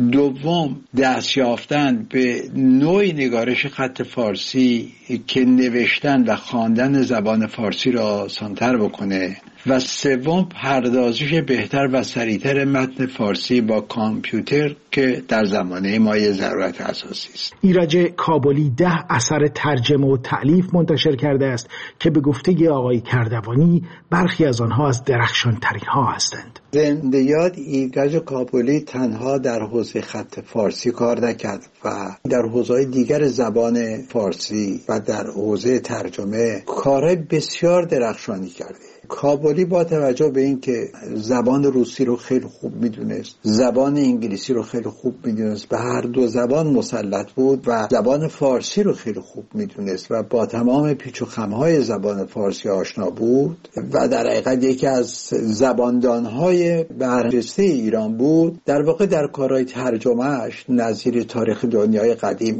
S14: دوم دست یافتن به نوعی نگارش خط فارسی که نوشتن و خواندن زبان فارسی را آسان‌تر بکنه و سوم پردازش بهتر و سریعتر متن فارسی با کامپیوتر که در زمانه ما یه ضرورت اساسی است.
S13: ایرج کابلی 10 اثر ترجمه و تألیف منتشر کرده است که به گفته آقای کردوانی برخی از آنها از درخشان‌ترین ها هستند.
S14: زنده یاد ایرج کابلی تنها در حوزه خط فارسی کار نکرد و در حوزه‌های دیگر زبان فارسی و در حوزه ترجمه کارهای بسیار درخشانی کرده. کابلی با توجه به این که زبان روسی رو خیلی خوب میدونست، زبان انگلیسی رو خیلی خوب میدونست، به هر 2 زبان مسلط بود و زبان فارسی رو خیلی خوب میدونست و با تمام پیچ و خم‌های زبان فارسی آشنا بود و در حقیقت یکی از زباندان‌های برجسته ایران بود. در واقع در کارهای ترجمه‌اش نظیر تاریخ دنیای قدیم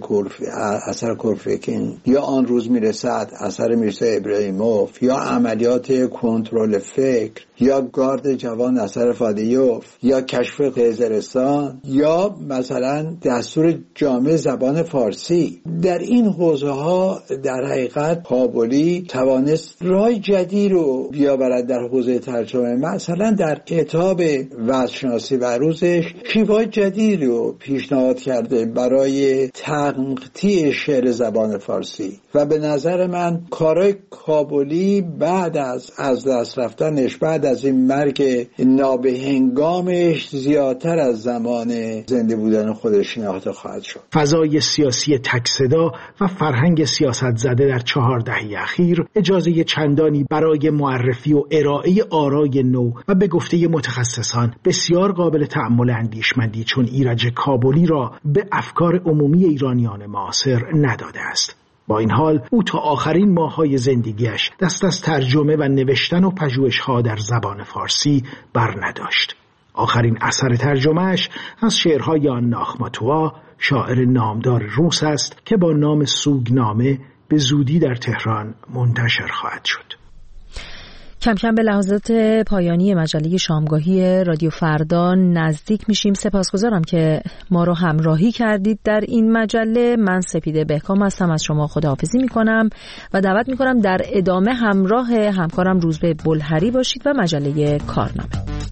S14: اثر کورفکین یا آن روز میرسد اثر میرزا ابراهیموف یا عملیات کنترل فکر یا گارد جوان اثر فادیوف یا کشف قیزرستان یا مثلا دستور جامع زبان فارسی، در این حوزه ها در حقیقت کابلی توانست راه جدید رو بیاورد در حوزه ترجمه. مثلا در کتاب وضع‌شناسی و عروضش شیوه جدید رو پیشنهاد کرده برای تقطیع شعر زبان فارسی و به نظر من کارهای کابلی بعد از دست رفتنش، بعد از این مرگ نابهنگامش، زیادتر از زمان زنده بودن خودش شناخته خواهد شد.
S13: فضای سیاسی تک‌صدا و فرهنگ سیاست زده در 4 دهه اخیر اجازه چندانی برای معرفی و ارائه آرای نو و به گفته متخصصان بسیار قابل تأمل اندیشمندی چون ایرج کابلی را به افکار عمومی ایرانیان معاصر نداده است. با این حال او تا آخرین ماه‌های زندگیش دست از ترجمه و نوشتن و پژوهش‌ها در زبان فارسی بر نداشت. آخرین اثر ترجمه‌اش از شعرهای آنا آخماتووا، شاعر نامدار روس است که با نام سوگنامه به زودی در تهران منتشر خواهد شد.
S1: کم کم به لحظات پایانی مجله شامگاهی رادیو فردا نزدیک میشیم. سپاسگزارم که ما رو همراهی کردید در این مجله. من سپیده بهکام هستم، از شما خداحافظی میکنم و دعوت میکنم در ادامه همراه همکارم روزبه بلهری باشید و مجله کارنامه.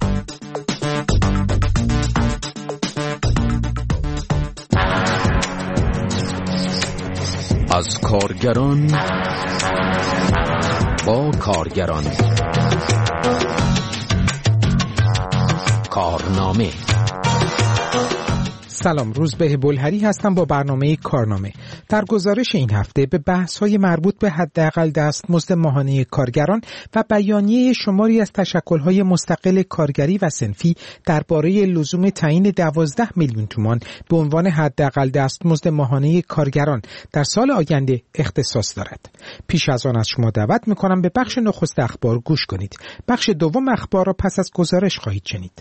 S15: از کارگران با کارگران، کارنامه.
S16: سلام، روزبه بلهری هستم با برنامه کارنامه. در گزارش این هفته به بحث‌های مربوط به حداقل دستمزد ماهانه کارگران و بیانیه شماری از تشکل‌های مستقل کارگری و صنفی درباره لزوم تعیین 12 میلیون تومان به عنوان حداقل دستمزد ماهانه کارگران در سال آینده اختصاص دارد. پیش از آن از شما دعوت می‌کنم به بخش نخست اخبار گوش کنید. بخش دوم اخبار را پس از گزارش خواهید شنید.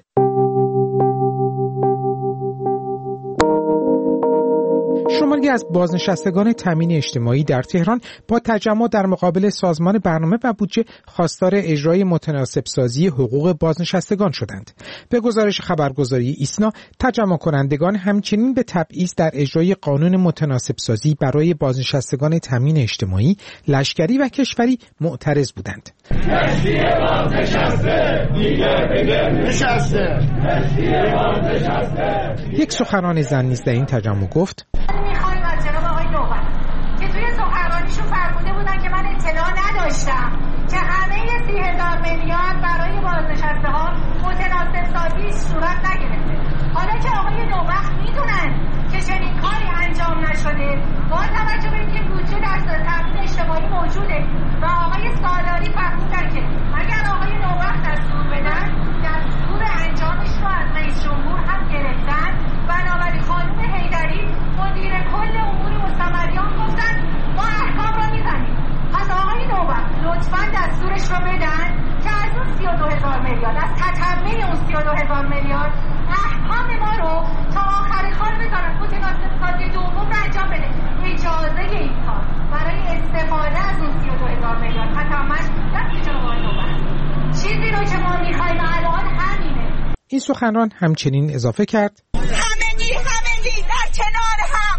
S16: شماری از بازنشستگان تامین اجتماعی در تهران با تجمع در مقابل سازمان برنامه و بودجه خواستار اجرای متناسب سازی حقوق بازنشستگان شدند. به گزارش خبرگزاری ایسنا، تجمع کنندگان همچنین به تبعیض در اجرای قانون متناسب سازی برای بازنشستگان تامین اجتماعی، لشکری و کشوری معترض بودند. یک سخنران زن نیز در این تجمع گفت:
S17: میخوایم از جناب آقای نوبت که توی سخنرانیشون فرموده بودن که من اطلاع نداشتم که همه 30,000 میلیارد برای بازنشسته ها متناسب سازی صورت نگرفته. حالا که آقای نوبت میدونن که چنین کاری انجام نشده، با توجه به اینکه بودجه در تامین اجتماعی موجوده و آقای سالاری فرمودن که اگر آقای نوبت دستور بدن، دستور انجامش رو از رئیس جمهور هم گرفتن. بنابراین خانم حیدری مدیر کل امور مستمریان گفتن ما احکام رو میزنیم. پس آقای نوبت لطفاً دستورش رو بدن که از اون 32,000 میلیارد، از تتمه اون 32,000 میلیارد احکام ما رو تا آخر کار بذارن، متناسب سازی دوم رو انجام بده. اجازه این کار برای استفاده از اون 32,000 میلیارد تتمهش در جناب آقای نوبت. چیزی رو که ما میخوایم الان همینه.
S16: این سخنران همچنین اضافه کرد:
S17: همگی در کنار هم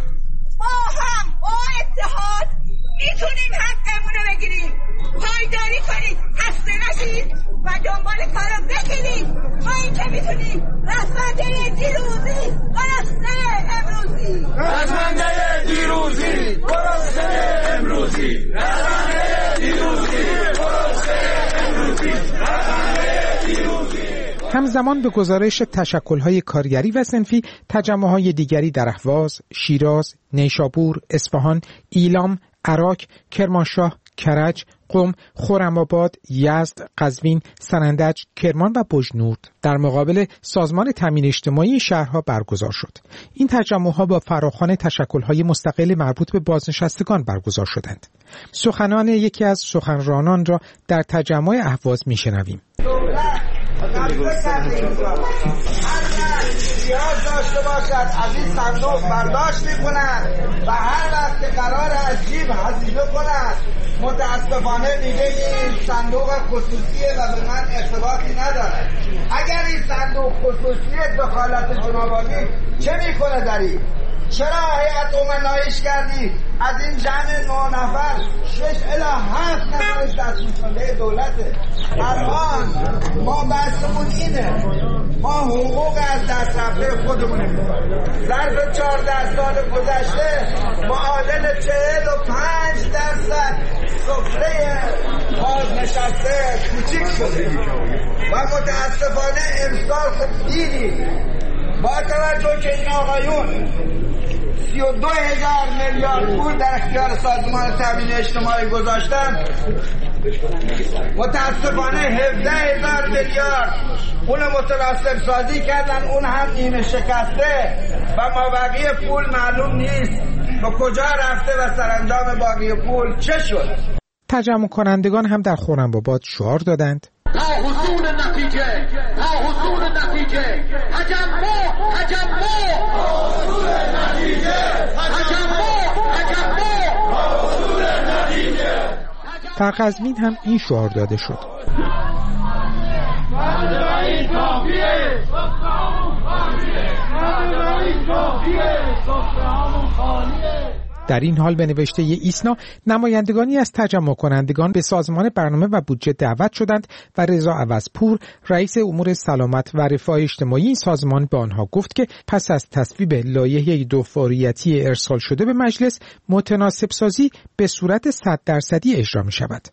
S17: با اتحاد میتونیم حقمون رو بگیریم. پایداری کنید، خسته نشید و دنبال کارو بکنید. ما این که میتونیم رسمنده دیروزی برسته امروزی، رسمنده دیروزی برسته امروزی، رسمنده دیروزی برسته امروزی، رسمنده دیروزی.
S16: همزمان به گزارش تشکل‌های کارگری و صنفی، تجمع‌های دیگری در اهواز، شیراز، نیشابور، اصفهان، ایلام، عراق، کرمانشاه، کرج، قم، خرم‌آباد، یزد، قزوین، سنندج، کرمان و بجنورد در مقابل سازمان تامین اجتماعی شهرها برگزار شد. این تجمع‌ها با فراخوان تشکل‌های مستقل مربوط به بازنشستگان برگزار شدند. سخنان یکی از سخنرانان را در تجمع اهواز می‌شنویم.
S18: نیاز داشته باشد از این صندوق برداشت میکنند و هر وقت که قرار از جیب هزینه کنند. متاسفانه میگه این صندوق خصوصیه و به من ارتباطی نداره. اگر این صندوق خصوصیه، دخالت جنابالی چه میکنه در این؟ چرا هیئت امنایش کردی؟ از این جمع 9 نفر 6 الی 7 نفرش دستمزد دولته. الان ما بحثمون اینه، ما حقوق از دست رفته خودمونه می‌خوایم. ظرف 14 سال گذشته معادل 45% سفره بازنشسته کوچیک شده و متاسفانه امسال خب دیدید با توجه که این آقایون 32,000 میلیارد پول در اختیار سازمان تامین اجتماعی گذاشتن، متاسفانه 17,000 میلیارد اون متناسب سازی کردن، اون هم نیمه شکسته و مابقی پول معلوم نیست. به کجا رفته و سرانجام باقی پول چه شد؟
S16: تجمع کنندگان هم در خرم‌آباد شعار دادند
S19: تا حصول نتیجه تجمع
S16: در قزوین هم این شعار داده شد. در این حال به نوشته ایسنا نمایندگانی از تجمع کنندگان به سازمان برنامه و بودجه دعوت شدند و رضا عوضپور رئیس امور سلامت و رفاه اجتماعی این سازمان به آنها گفت که پس از تصویب لایحه دو-فوریتی ارسال شده به مجلس متناسب سازی به صورت 100% اجرا می شود.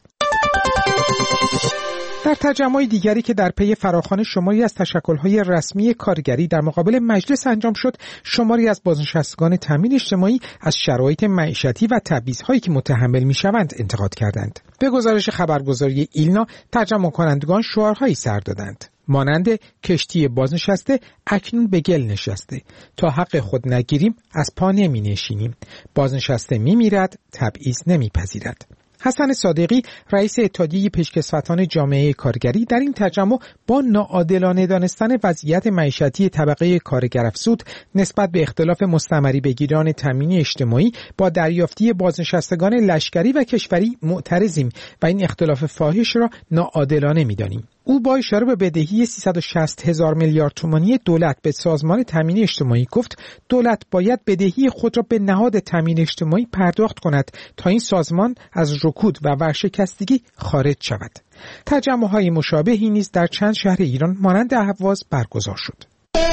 S16: در تجمع دیگری که در پی فراخوان شماری از تشکل‌های رسمی کارگری در مقابل مجلس انجام شد، شماری از بازنشستگان تامین اجتماعی از شرایط معیشتی و تبعیض‌هایی که متحمل می‌شوند انتقاد کردند. به گزارش خبرگزاری ایلنا، تجمع کنندگان شعارهایی سر دادند مانند کشتی بازنشسته اکنون به گل نشسته، تا حق خود نگیریم از پا نمی‌نشینیم، بازنشسته می‌میرد تبعیض نمی‌پذیرد. حسن صادقی رئیس اتحادیه پیشکسوتان جامعه کارگری در این تجمع با ناعادلانه دانستن وضعیت معیشتی طبقه کارگرافزود نسبت به اختلاف مستمری بگیران تامین اجتماعی با دریافتی بازنشستگان لشکری و کشوری معترضیم و این اختلاف فاحش را ناعادلانه می‌دانیم. او با اشاره به بدهی 360,000 میلیارد تومانی دولت به سازمان تامین اجتماعی گفت دولت باید بدهی خود را به نهاد تامین اجتماعی پرداخت کند تا این سازمان از رکود و ورشکستگی خارج شود. تجمع‌های مشابهی نیز در چند شهر ایران مانند اهواز برگزار شد.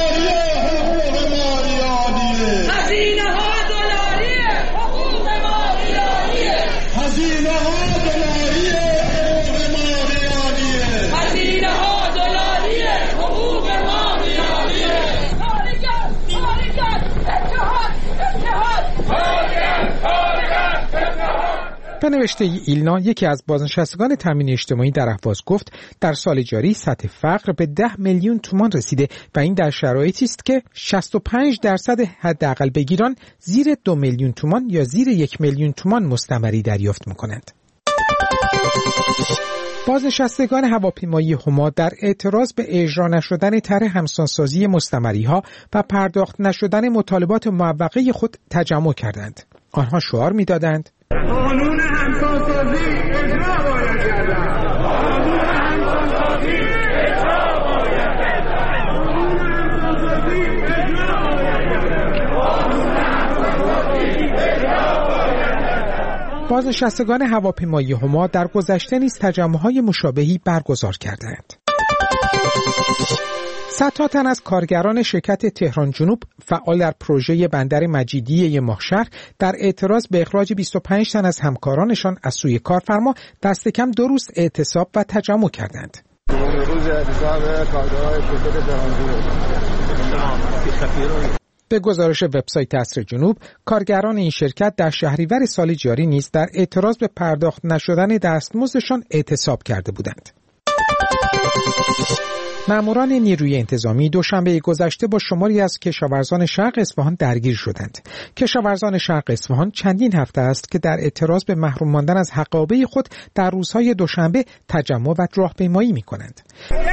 S16: به نوشته ایلنا، یکی از بازنشستگان تامین اجتماعی در اهواز گفت در سال جاری سطح فقر به 10 میلیون تومان رسیده و این در شرایطی است که 65% حداقل بگیران زیر 2 میلیون تومان یا زیر 1 میلیون تومان مستمری دریافت می‌کنند. بازنشستگان هواپیمایی هما در اعتراض به اجرا نشدن طرح همسانسازی مستمری‌ها و پرداخت نشدن مطالبات موقعه خود تجمع کردند. آنها شعار می‌دادند
S19: قانون همسانسازی اجرا باید گردد. قانون همسانسازی اجرا باید گردد. قانون همسانسازی اجرا باید گردد.
S16: بازنشستگان هواپیمایی هما در گذشته نیز تجمع‌های مشابهی برگزار کردند. صدها تن از کارگران شرکت تهران جنوب فعال در پروژه بندر مجیدیه ماهشهر در اعتراض به اخراج 25 تن از همکارانشان از سوی کارفرما دست کم 2 روز اعتصاب و تجمع کردند. به گزارش وبسایت عصر جنوب، کارگران این شرکت در شهریور سال جاری نیز در اعتراض به پرداخت نشدن دستمزدشان اعتصاب کرده بودند. ماموران نیروی انتظامی دوشنبه گذشته با شماری از کشاورزان شرق اصفهان درگیر شدند. کشاورزان شرق اصفهان چندین هفته است که در اعتراض به محروم ماندن از حقابه خود در روزهای دوشنبه تجمع و راهپیمایی می‌کنند.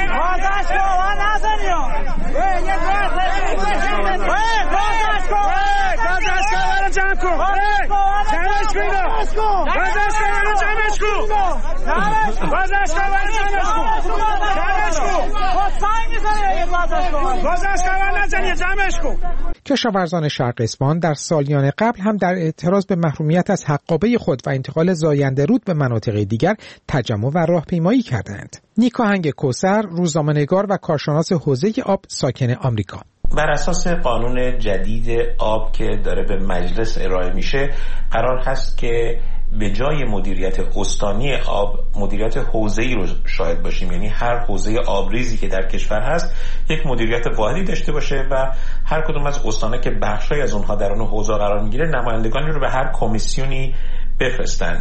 S16: کشاورزان شرق اصفهان در سالیان قبل هم در اعتراض به محرومیت از حقابه خود و انتقال زاینده رود به مناطق دیگر تجمع و راهپیمایی کردند. نیکاهنگ کوثر، روزنامه‌نگار و کارشناس حوزه آب ساکن آمریکا:
S20: بر اساس قانون جدید آب که داره به مجلس ارائه میشه، قرار هست که به جای مدیریت استانی آب مدیریت حوزه‌ای رو شاهد باشیم، یعنی هر حوزه آبریزی که در کشور هست یک مدیریت واحدی داشته باشه و هر کدوم از استان‌ها که بخشی از اونها در اون حوزه قرار میگیره نمایندگانی رو به هر کمیسیونی بفرستن.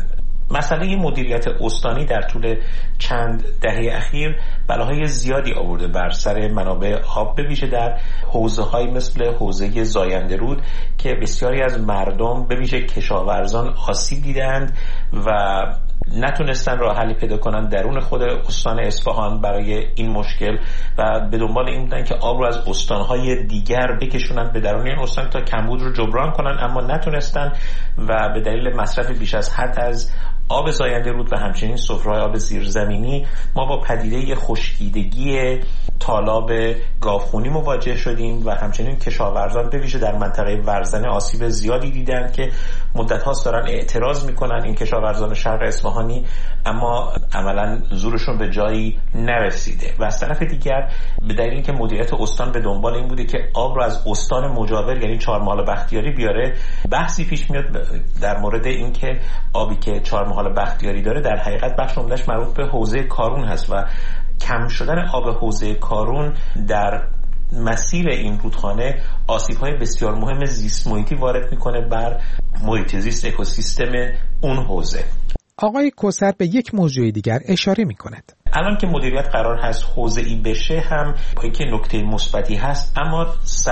S20: مسئله مدیریت استانی در طول چند دهه اخیر بلاهای زیادی آورده بر سر منابع آب، به ویژه در حوزه‌هایی مثل حوزه زاینده رود که بسیاری از مردم به ویژه کشاورزان آسیب دیدند و نتونستن راه حلی پیدا کنن درون خود استان اصفهان برای این مشکل و به دنبال این بودن که آب رو از استانهای دیگر بکشونن به درون این استان تا کمبود رو جبران کنن، اما نتونستن و به دلیل مصرف بیش از حد از آب زاینده رود و همچنین سفره‌های آب زیرزمینی ما با پدیده خشکیدگی تالاب گاوخونی مواجه شدیم و همچنین کشاورزان به ویژه در منطقه ورزنه آسیب زیادی دیدند که مدت هاست دارن اعتراض میکنن این کشاورزان شرق اصفهانی، اما عملا زورشون به جایی نرسیده. و از طرف دیگر به دلیل اینکه مدیریت استان به دنبال این بوده که آب رو از استان مجاور یعنی چهارمحال بختیاری بیاره، بحثی پیش میاد در مورد اینکه آبی که چهارمحال بختیاری داره در حقیقت بخش عمده‌اش مربوط به حوزه کارون هست و کم شدن آب حوزه کارون در مسیر این رودخانه آسیب‌های بسیار مهم زیست محیطی وارد میکنه بر محیط زیست اکوسیستم اون حوزه.
S16: آقای کوثر به یک موضوع دیگر اشاره میکند.
S20: الان که مدیریت قرار هست حوزه‌ای بشه هم که نکته مثبتی هست، اما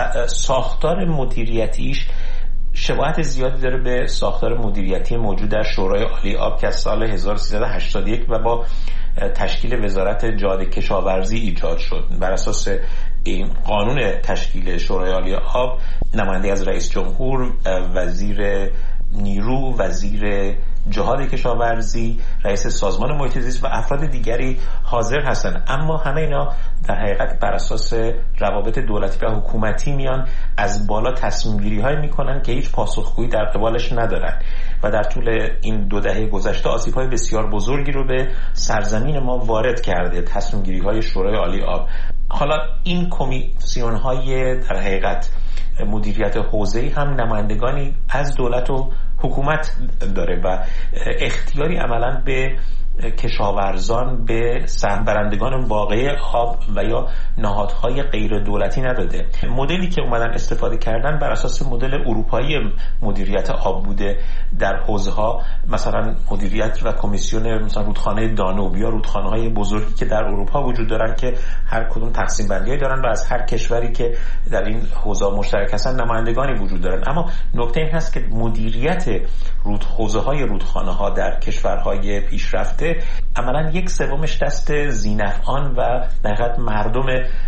S20: ساختار مدیریتیش شباهت زیادی داره به ساختار مدیریتی موجود در شورای عالی آب که از سال 1381 و با تشکیل وزارت جاده کشاورزی ایجاد شد. بر اساس این قانون تشکیل شورای عالی آب نماینده از رئیس جمهور، وزیر نیرو، وزیر جهاد کشاورزی، رئیس سازمان محیط زیست و افراد دیگری حاضر هستند، اما همه اینا در حقیقت بر اساس روابط دولتی و حکومتی میان از بالا تصمیم گیری های میکنن که هیچ پاسخگویی در قبالش ندارن و در طول این 2 دهه گذشته آسیب های بسیار بزرگی رو به سرزمین ما وارد کرده تصمیم گیری های شورای عالی آب. حالا این کمیسیون های در حقیقت مدیریت حوزه‌ای هم نمایندگانی از دولت و حکومت داره و اختیاری عملاً به کشاورزان، به سهم برندگان واقعی آب و یا نهادهای غیر دولتی نداده. مدلی که اومدن استفاده کردن بر اساس مدل اروپایی مدیریت آب بوده در حوزه‌ها، مثلا مدیریت و کمیسیون مثلا رودخانه دانوب یا رودخانه‌های بزرگی که در اروپا وجود دارن که هر کدوم تقسیم بندی دارن و از هر کشوری که در این حوزه مشترک هستن نمایندگانی وجود دارن. اما نکته این هست که مدیریت حوزه‌های رودخانه‌ها در کشورهای پیشرفته عملاً 1/3 دست ذی‌نفعان و دقیقاً مردم،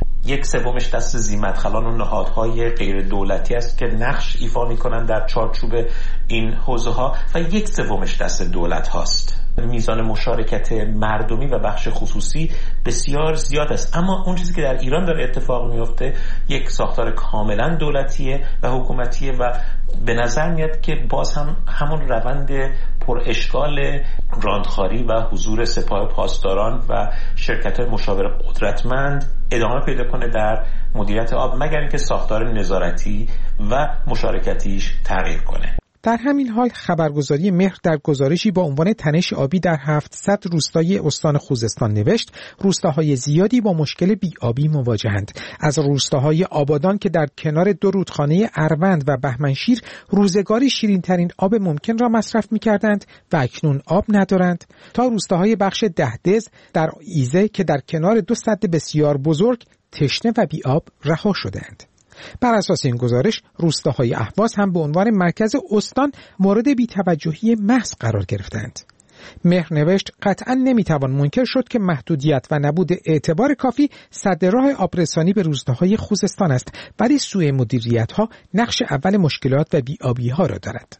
S20: 1/3 دست ذی‌مدخلان و نهادهای غیر دولتی است که نقش ایفا می‌کنند در چارچوب این حوزه‌ها و 1/3 دست دولت هاست. میزان مشارکت مردمی و بخش خصوصی بسیار زیاد است، اما اون چیزی که در ایران داره اتفاق میفته یک ساختار کاملا دولتیه و حکومتیه و به نظر میاد که باز هم همون روند پر اشکال راندخاری و حضور سپاه پاسداران و شرکت‌های مشاور قدرتمند ادامه پیدا کنه در مدیریت آب، مگر اینکه ساختار نظارتی و مشارکتیش تغییر کنه.
S16: در همین حال خبرگزاری مهر در گزارشی با عنوان تنش آبی در 700 روستای استان خوزستان نوشت روستاهای زیادی با مشکل بی‌آبی مواجهند. از روستاهای آبادان که در کنار 2 رودخانه اروند و بهمنشیر روزگاری شیرین‌ترین آب ممکن را مصرف می‌کردند و اکنون آب ندارند، تا روستاهای بخش دهدز در ایزه که در کنار 2 سد بسیار بزرگ تشنه و بی‌آب رها شدند. بر اساس این گزارش روستاهای اهواز هم به عنوان مرکز استان مورد بی‌توجهی محض قرار گرفتند. مهر نوشت قطعاً نمیتوان منکر شد که محدودیت و نبود اعتبار کافی سد راه آبرسانی به روستاهای خوزستان است، ولی سوء مدیریت‌ها نقش اول مشکلات و بی‌آبی‌ها را دارد.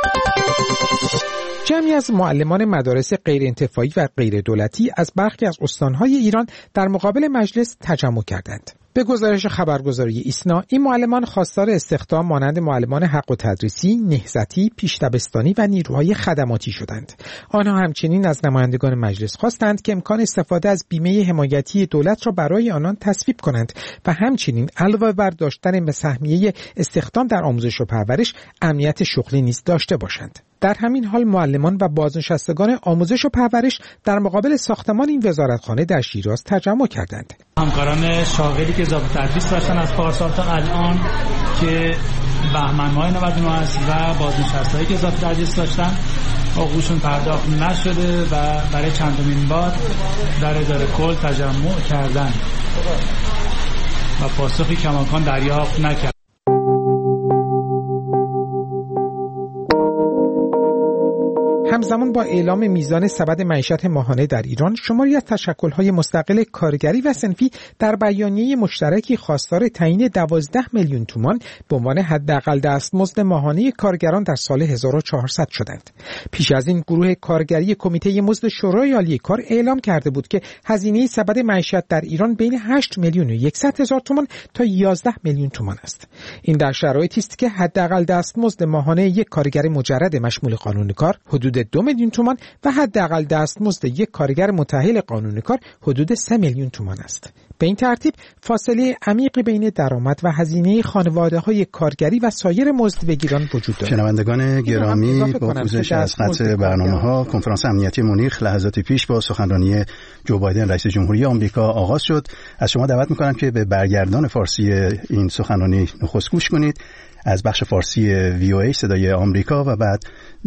S16: جمعی از معلمان مدارس غیر انتفاعی و غیر دولتی از برخی از استانهای ایران در مقابل مجلس تجمع کردند. به گزارش خبرگزاری ایسنا، این معلمان خواستار استخدام مانند معلمان حق و تدریسی، نهضتی، پیش‌دبستانی و نیروهای خدماتی شدند. آنها همچنین از نمایندگان مجلس خواستند که امکان استفاده از بیمه حمایتی دولت را برای آنان تصویب کنند و همچنین علاوه بر داشتن سهمیه استخدام در آموزش و پرورش، امنیت شغلی نیز داشته باشند. در همین حال معلمان و بازنشستگان آموزش و پرورش در مقابل ساختمان این وزارتخانه در شیراز تجمع کردند.
S21: همکاران شاغلی که ضابط تدریس داشتن از پارسال تا الان که بهمن ماه 99 است و بازنشستهایی که اضافه تدریس داشتن حقوقشون پرداخت نشده و برای چندمین بار در اداره کل تجمع کردن و پاسخی کماکان دریافت نکرد.
S16: همزمان با اعلام میزان سبد معیشت ماهانه در ایران، شماری از تشکل‌های مستقل کارگری و صنفی در بیانیه مشترکی خواستار تعیین 12 میلیون تومان به عنوان حداقل دستمزد ماهانه کارگران در سال 1400 شدند. پیش از این گروه کارگری کمیته مزد شورای عالی کار اعلام کرده بود که هزینه سبد معیشت در ایران بین 8 میلیون و 100 هزار تومان تا 11 میلیون تومان است. این در شرایطی است که حداقل دستمزد ماهانه یک کارگر مجرد مشمول قانون کار حدود 2 میلیون تومان و حداقل دستمزد یک کارگر متأهل قانون کار حدود 3 میلیون تومان است. به این ترتیب فاصله عمیقی بین درآمد و هزینه خانواده‌های کارگری و سایر مزدبگیران وجود دارد.
S2: شنوندگان گرامی، با پوزش از قطع برنامه‌ها، کنفرانس امنیتی مونیخ لحظاتی پیش با سخنرانی جو بایدن رئیس جمهوری آمریکا آغاز شد. از شما دعوت می‌کنم که به برگردان فارسی این سخنرانی نخست گوش کنید از بخش فارسی VOA صدای آمریکا و بعد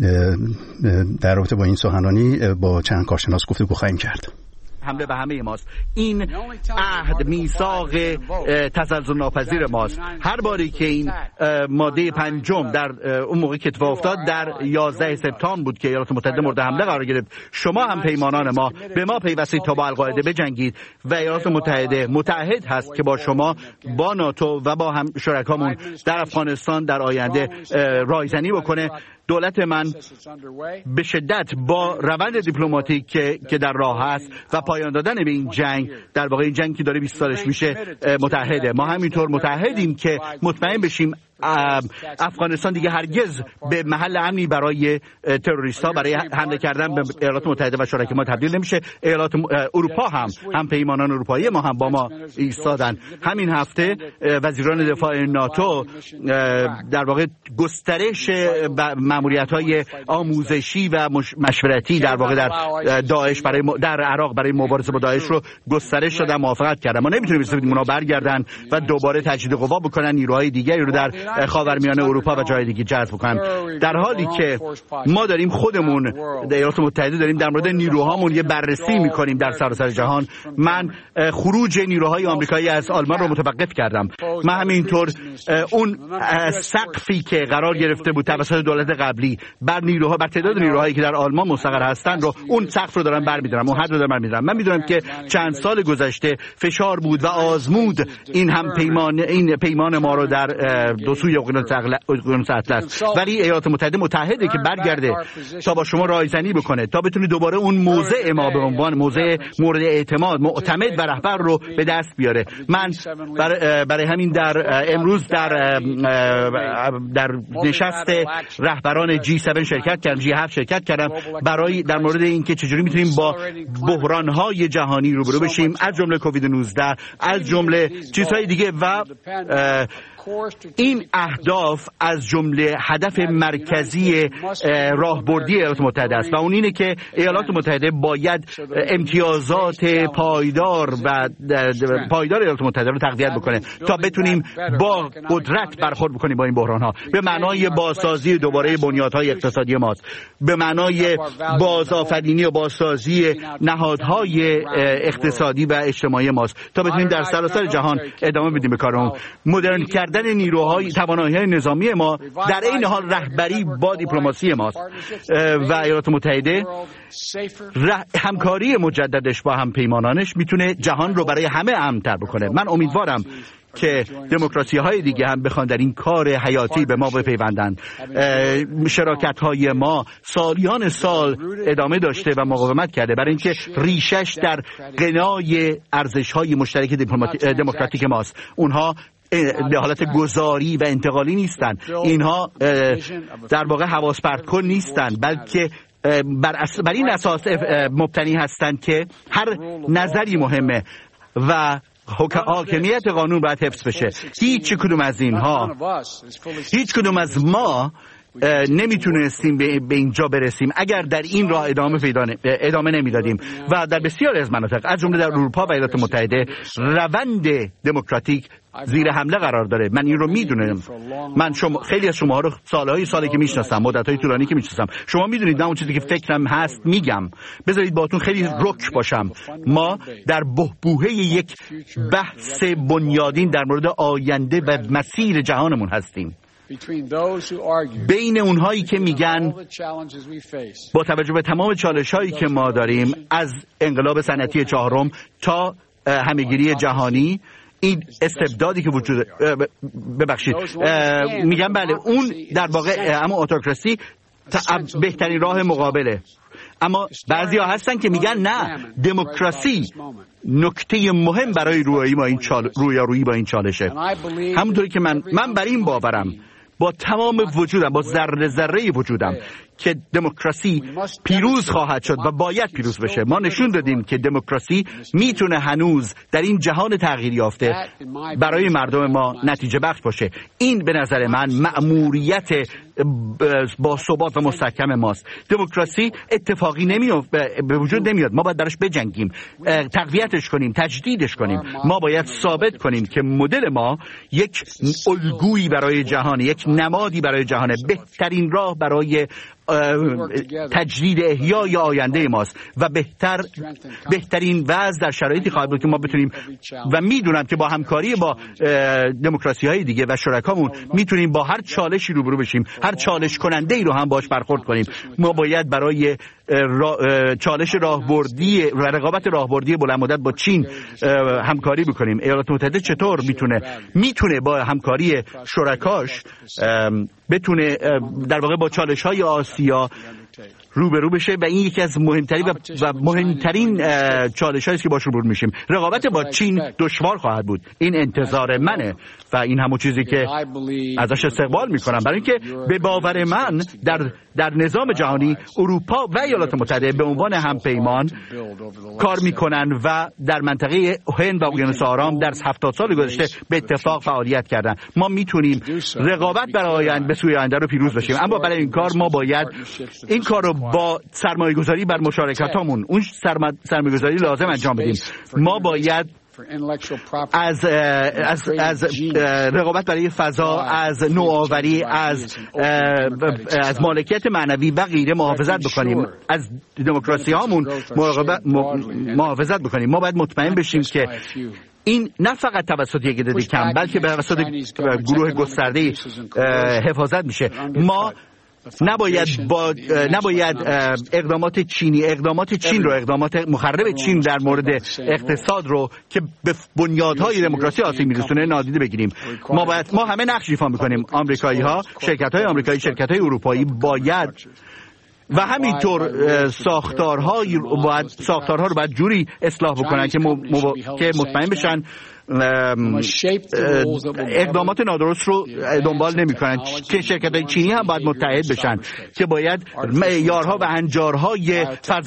S2: در رابطه با این سخنرانی با چند کارشناس گفتگو خواهیم کرد.
S22: حمله به همه ماست. این عهد میثاق تزلزل ناپذیر ماست. هر باری که این ماده 5 در اون موقع که اتفاق افتاد در 11 سپتامبر بود که ایالات متحده مورد حمله قرار گرفت، شما هم پیمانان ما به ما پیوستید تا با القاعده بجنگید و ایالات متحده متعهد هست که با شما، با ناتو و با هم شرکامون در افغانستان در آینده رایزنی بکنه. دولت من به شدت با روند دیپلماتیک که در راه است و پایان دادن به این جنگ، در واقع این جنگ که داره 20 سالش میشه، متحده. ما همینطور متحدیم که مطمئن بشیم افغانستان دیگه هرگز به محل امنی برای تروریست‌ها برای حمله کردن به ایالات متحده و شرکای ما تبدیل نمیشه. ایالات اروپا هم پیمانان اروپایی ما هم با ما ایستادن. همین هفته وزیران دفاع ناتو در واقع گسترش ماموریت‌های آموزشی و مشورتی در واقع در داعش در عراق برای مبارزه با داعش رو گسترش دادن، موافقت کردن. ما نمیتونیم بذاریم اونا برگردن و دوباره تجدید قوا بکنن، نیروهای دیگری رو در خاورمیانه اروپا و جای دیگه جذب کنن، در حالی که ما داریم خودمون در ایالات متحده داریم در مورد نیروهامون یه بررسی میکنیم در سراسر جهان. من خروج نیروهای آمریکایی از آلمان رو متوقف کردم. من همینطور اون سقفی که قرار گرفته بود توسط دولت قبلی بر نیروها، بر تعداد نیروهایی که در آلمان مستقر هستن رو، اون سقف رو دارن برمی‌دارن، اون حد رو دارن برمی‌دارن. من میدونم که چند سال گذشته فشار بود و آزمود این هم پیمان ما رو در دو سوی اقیانوس اطلس، ولی ایالات متحده متحده که برگرده تا با شما رایزنی بکنه، تا بتونه دوباره اون موضع ما به عنوان موضع مورد اعتماد، معتمد و رهبر رو به دست بیاره. من برای همین در امروز در نشست رهبران G7 شرکت کردم، G7 شرکت کردم برای در مورد اینکه چجوری میتونیم با بحران‌های جهانی روبرو بشیم، از جمله کووید 19، از جمله چیزهای دیگه. و این اهداف از جمله هدف مرکزی راهبردی ایالات متحده است و اون اینه که ایالات متحده باید امتیازات پایدار ایالات متحده رو تقویت بکنه تا بتونیم با قدرت برخورد بکنیم با این بحران‌ها، به معنای بازسازی دوباره بنیادهای اقتصادی ماست، به معنای بازآفرینی و بازسازی نهادهای اقتصادی و اجتماعی ماست، تا بتونیم در سراسر جهان ادامه بدیم به کارمون. مدرن کردن نیروهای توانایی‌های نظامی ما در این حال رهبری با دیپلماسی ماست و ایالات متحده همکاری مجددش با هم پیمانانش میتونه جهان رو برای همه امن‌تر بکنه. من امیدوارم که دموکراسی‌های دیگه هم بخوان در این کار حیاتی به ما بپیوندن. شراکت‌های ما سالیان سال ادامه داشته و مقاومت کرده برای اینکه ریشش در غنای ارزش‌های مشترک دموکراتیک ماست. اونها به حالت گذاری و انتقالی نیستن، اینها در واقع حواس پرت کن نیستن، بلکه بر این اساس مبتنی هستند که هر نظری مهمه و حاکمیت قانون باید حفظ بشه. هیچ کدوم از ما نمیتونستیم به اینجا برسیم اگر در این راه ادامه نمیدادیم و در بسیاری از مناطق از جمله در اروپا و ایالات متحده روند دموکراتیک زیر حمله قرار داره. من این رو میدونم. من خیلی از شما رو سالی که میشناسم، مدت‌های طولانی که میشناسم. شما میدونید من اون چیزی که فکرم هست میگم. بذارید باهاتون خیلی رک باشم. ما در بحبوحه یک بحث بنیادین در مورد آینده و مسیر جهانمون هستیم. بین اونهایی که میگن با توجه به تمام چالش‌هایی که ما داریم از انقلاب صنعتی چهارم تا همهگیری جهانی، این استبدادی که وجود میگن بله اون در واقع اما اتوکراسی بهترین راه مقابله. اما بعضیا هستن که میگن نه، دموکراسی نکته مهم برای رویارویی با این چالشه. همونطوری که من بر این باورم با تمام وجودم، با ذره ذره وجودم که دموکراسی پیروز خواهد شد و باید پیروز بشه. ما نشون دادیم که دموکراسی میتونه هنوز در این جهان تغییر یافته برای مردم ما نتیجه بخش باشه. این به نظر من مأموریت با ثبات و مستحکم ماست. دموکراسی اتفاقی به وجود نمیاد. ما باید براش بجنگیم، تقویتش کنیم، تجدیدش کنیم. ما باید ثابت کنیم که مدل ما یک الگویی برای جهان، یک نمادی برای جهان، بهترین راه برای تجدید احیای آینده ماست و بهترین وضع در شرایطی خواهد بود که ما بتونیم و میدونم که با همکاری با دموکراسی های دیگه و شرکامون میتونیم با هر چالشی روبرو بشیم، هر چالش کننده ای رو هم باش برخورد کنیم. ما باید برای چالش راهبردی و رقابت راهبردی بلند مدت با چین همکاری بکنیم. ایالات متحده چطور میتونه با همکاری شرکاش بتونه در واقع با چالش های آسیا روبرو بشه و این یکی از مهمترین چالش هاییست که باش روبرو میشیم. رقابت با چین دشوار خواهد بود. این انتظار منه و این همون چیزی که ازش استقبال میکنم، برای اینکه به باور من در نظام جهانی اروپا و ایالات متحده به عنوان همپیمان کار میکنن و در منطقه هند و اقیانوس آرام در 70 سال گذشته به اتفاق فعالیت کردن. ما میتونیم رقابت برای به سوی آینده رو پیروز بشیم، اما برای این کار ما باید این کار رو با سرمایه‌گذاری بر مشارکتامون، اون سرمایه‌گذاری لازم انجام بدیم. ما باید از رقابت برای فضا، از نوآوری، از مالکیت معنوی و غیره محافظت بکنیم. از دموکراسی هامون محافظت بکنیم. ما باید مطمئن بشیم که این نه فقط توسط یک عده کم بلکه به توسط گروه گسترده حفاظت میشه. ما نباید اقدامات چین رو، اقدامات مخرب چین در مورد اقتصاد رو که به بنیادهای دموکراسی آسیب میرسونه نادیده بگیریم. ما همه نقش ایفا میکنیم. آمریکایی‌ها، شرکت‌های آمریکایی، شرکت‌های اروپایی باید و همینطور ساختارها رو باید جوری اصلاح بکنن که مطمئن بشن اقدامات نادرست رو دنبال نمی‌کنن، که شرکت‌های چینی هم باید متحد بشن، که باید معیارها و هنجارهای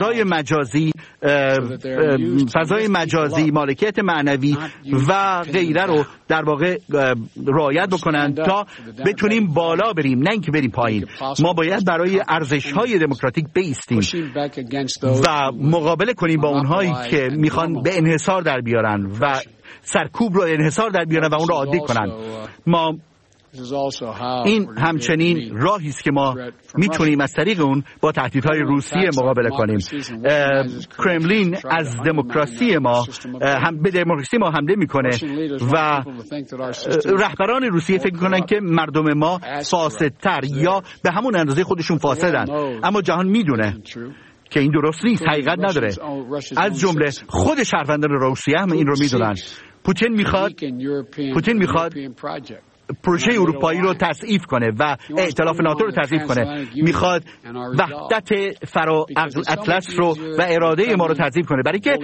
S22: فضای مجازی، مالکیت معنوی و غیره رو در واقع رعایت بکنن تا بتونیم بالا بریم، نه اینکه بریم پایین. ما باید برای ارزش‌های دموکراتیک بایستیم و مقابله کنیم با اونهایی که میخوان به انحصار در بیارن و سرکوب رو انحصار در بیارن و اون رو عادی کنن. ما این همچنین راهی است که ما میتونیم از طریق اون با تهدیدهای روسیه مقابله کنیم. کرملین از دموکراسی ما به دموکراسی ما حمله میکنه و رهبران روسیه فکر میکنن که مردم ما فاسدتر یا به همون اندازه خودشون فاسدن، اما جهان میدونه که این درست نیست، حقیقت نداره. از جمله خود شهروندان روسیه هم این رو میدونن. پوتین میخواد پروژه اروپایی رو تضعیف کنه و ائتلاف ناتو رو تضعیف کنه. میخواد وحدت اطلس رو و اراده ما رو تضعیف کنه، برای که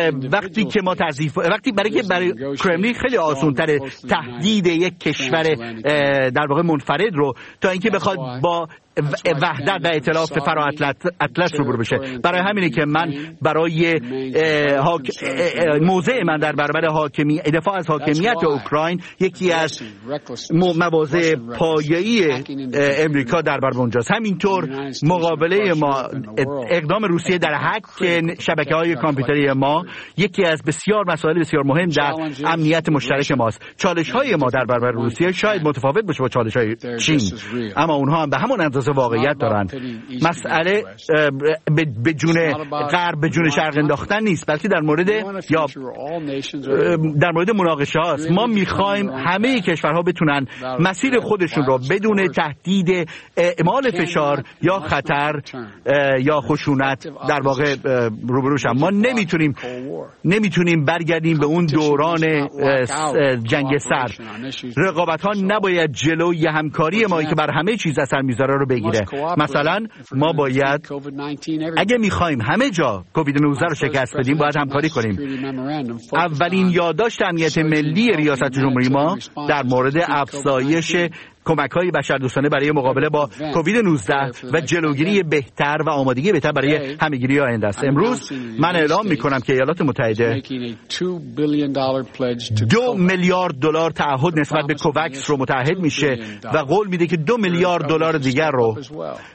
S22: برای کرملین خیلی آسان‌تره تهدید یک کشور در واقع منفرد رو تا اینکه بخواد با وحدت و ائتلاف فرا اطلس روبرو بشه. برای همینه که من برای موضع من در برابر دفاع از حاکمیت اوکراین یکی از مواضع پایه‌ای امریکا در برابر اونجاست. همینطور مقابله ما اقدام روسیه در هک شبکه‌های کامپیوتری ما یکی از بسیار مسائل بسیار مهم در امنیت مشترک ماست. چالش‌های ما در برابر روسیه شاید متفاوت باشه با چالش‌های چین، اما اونها هم به همون اندازه واقعیت دارن. مسئله به جون غرب به جون شرق انداختن نیست، بلکه در مورد مناقشه هاست. ما میخوایم همه کشورها بتونن مسیر خودشون رو بدون تهدید اعمال فشار یا خطر یا خشونت در واقع روبرو شن. ما نمیتونیم برگردیم به اون دوران جنگ سرد. رقابت ها نباید جلوی همکاری ما که بر همه چیز اثر میذاره رو بگیره. مثلا ما باید اگه میخوایم همه جا کووید 19 رو شکست بدیم باید همکاری کنیم. اولین یادداشت امنیت ملی ریاست جمهوری ما در مورد افزایش کمک‌های بشردوستانه برای مقابله با کووید 19 و جلوگیری بهتر و آمادگی بهتر برای همه‌گیری آینده است. امروز من اعلام می‌کنم که ایالات متحده $2 میلیارد تعهد نسبت به کووکس رو متعهد میشه و قول میده که $2 میلیارد دیگر رو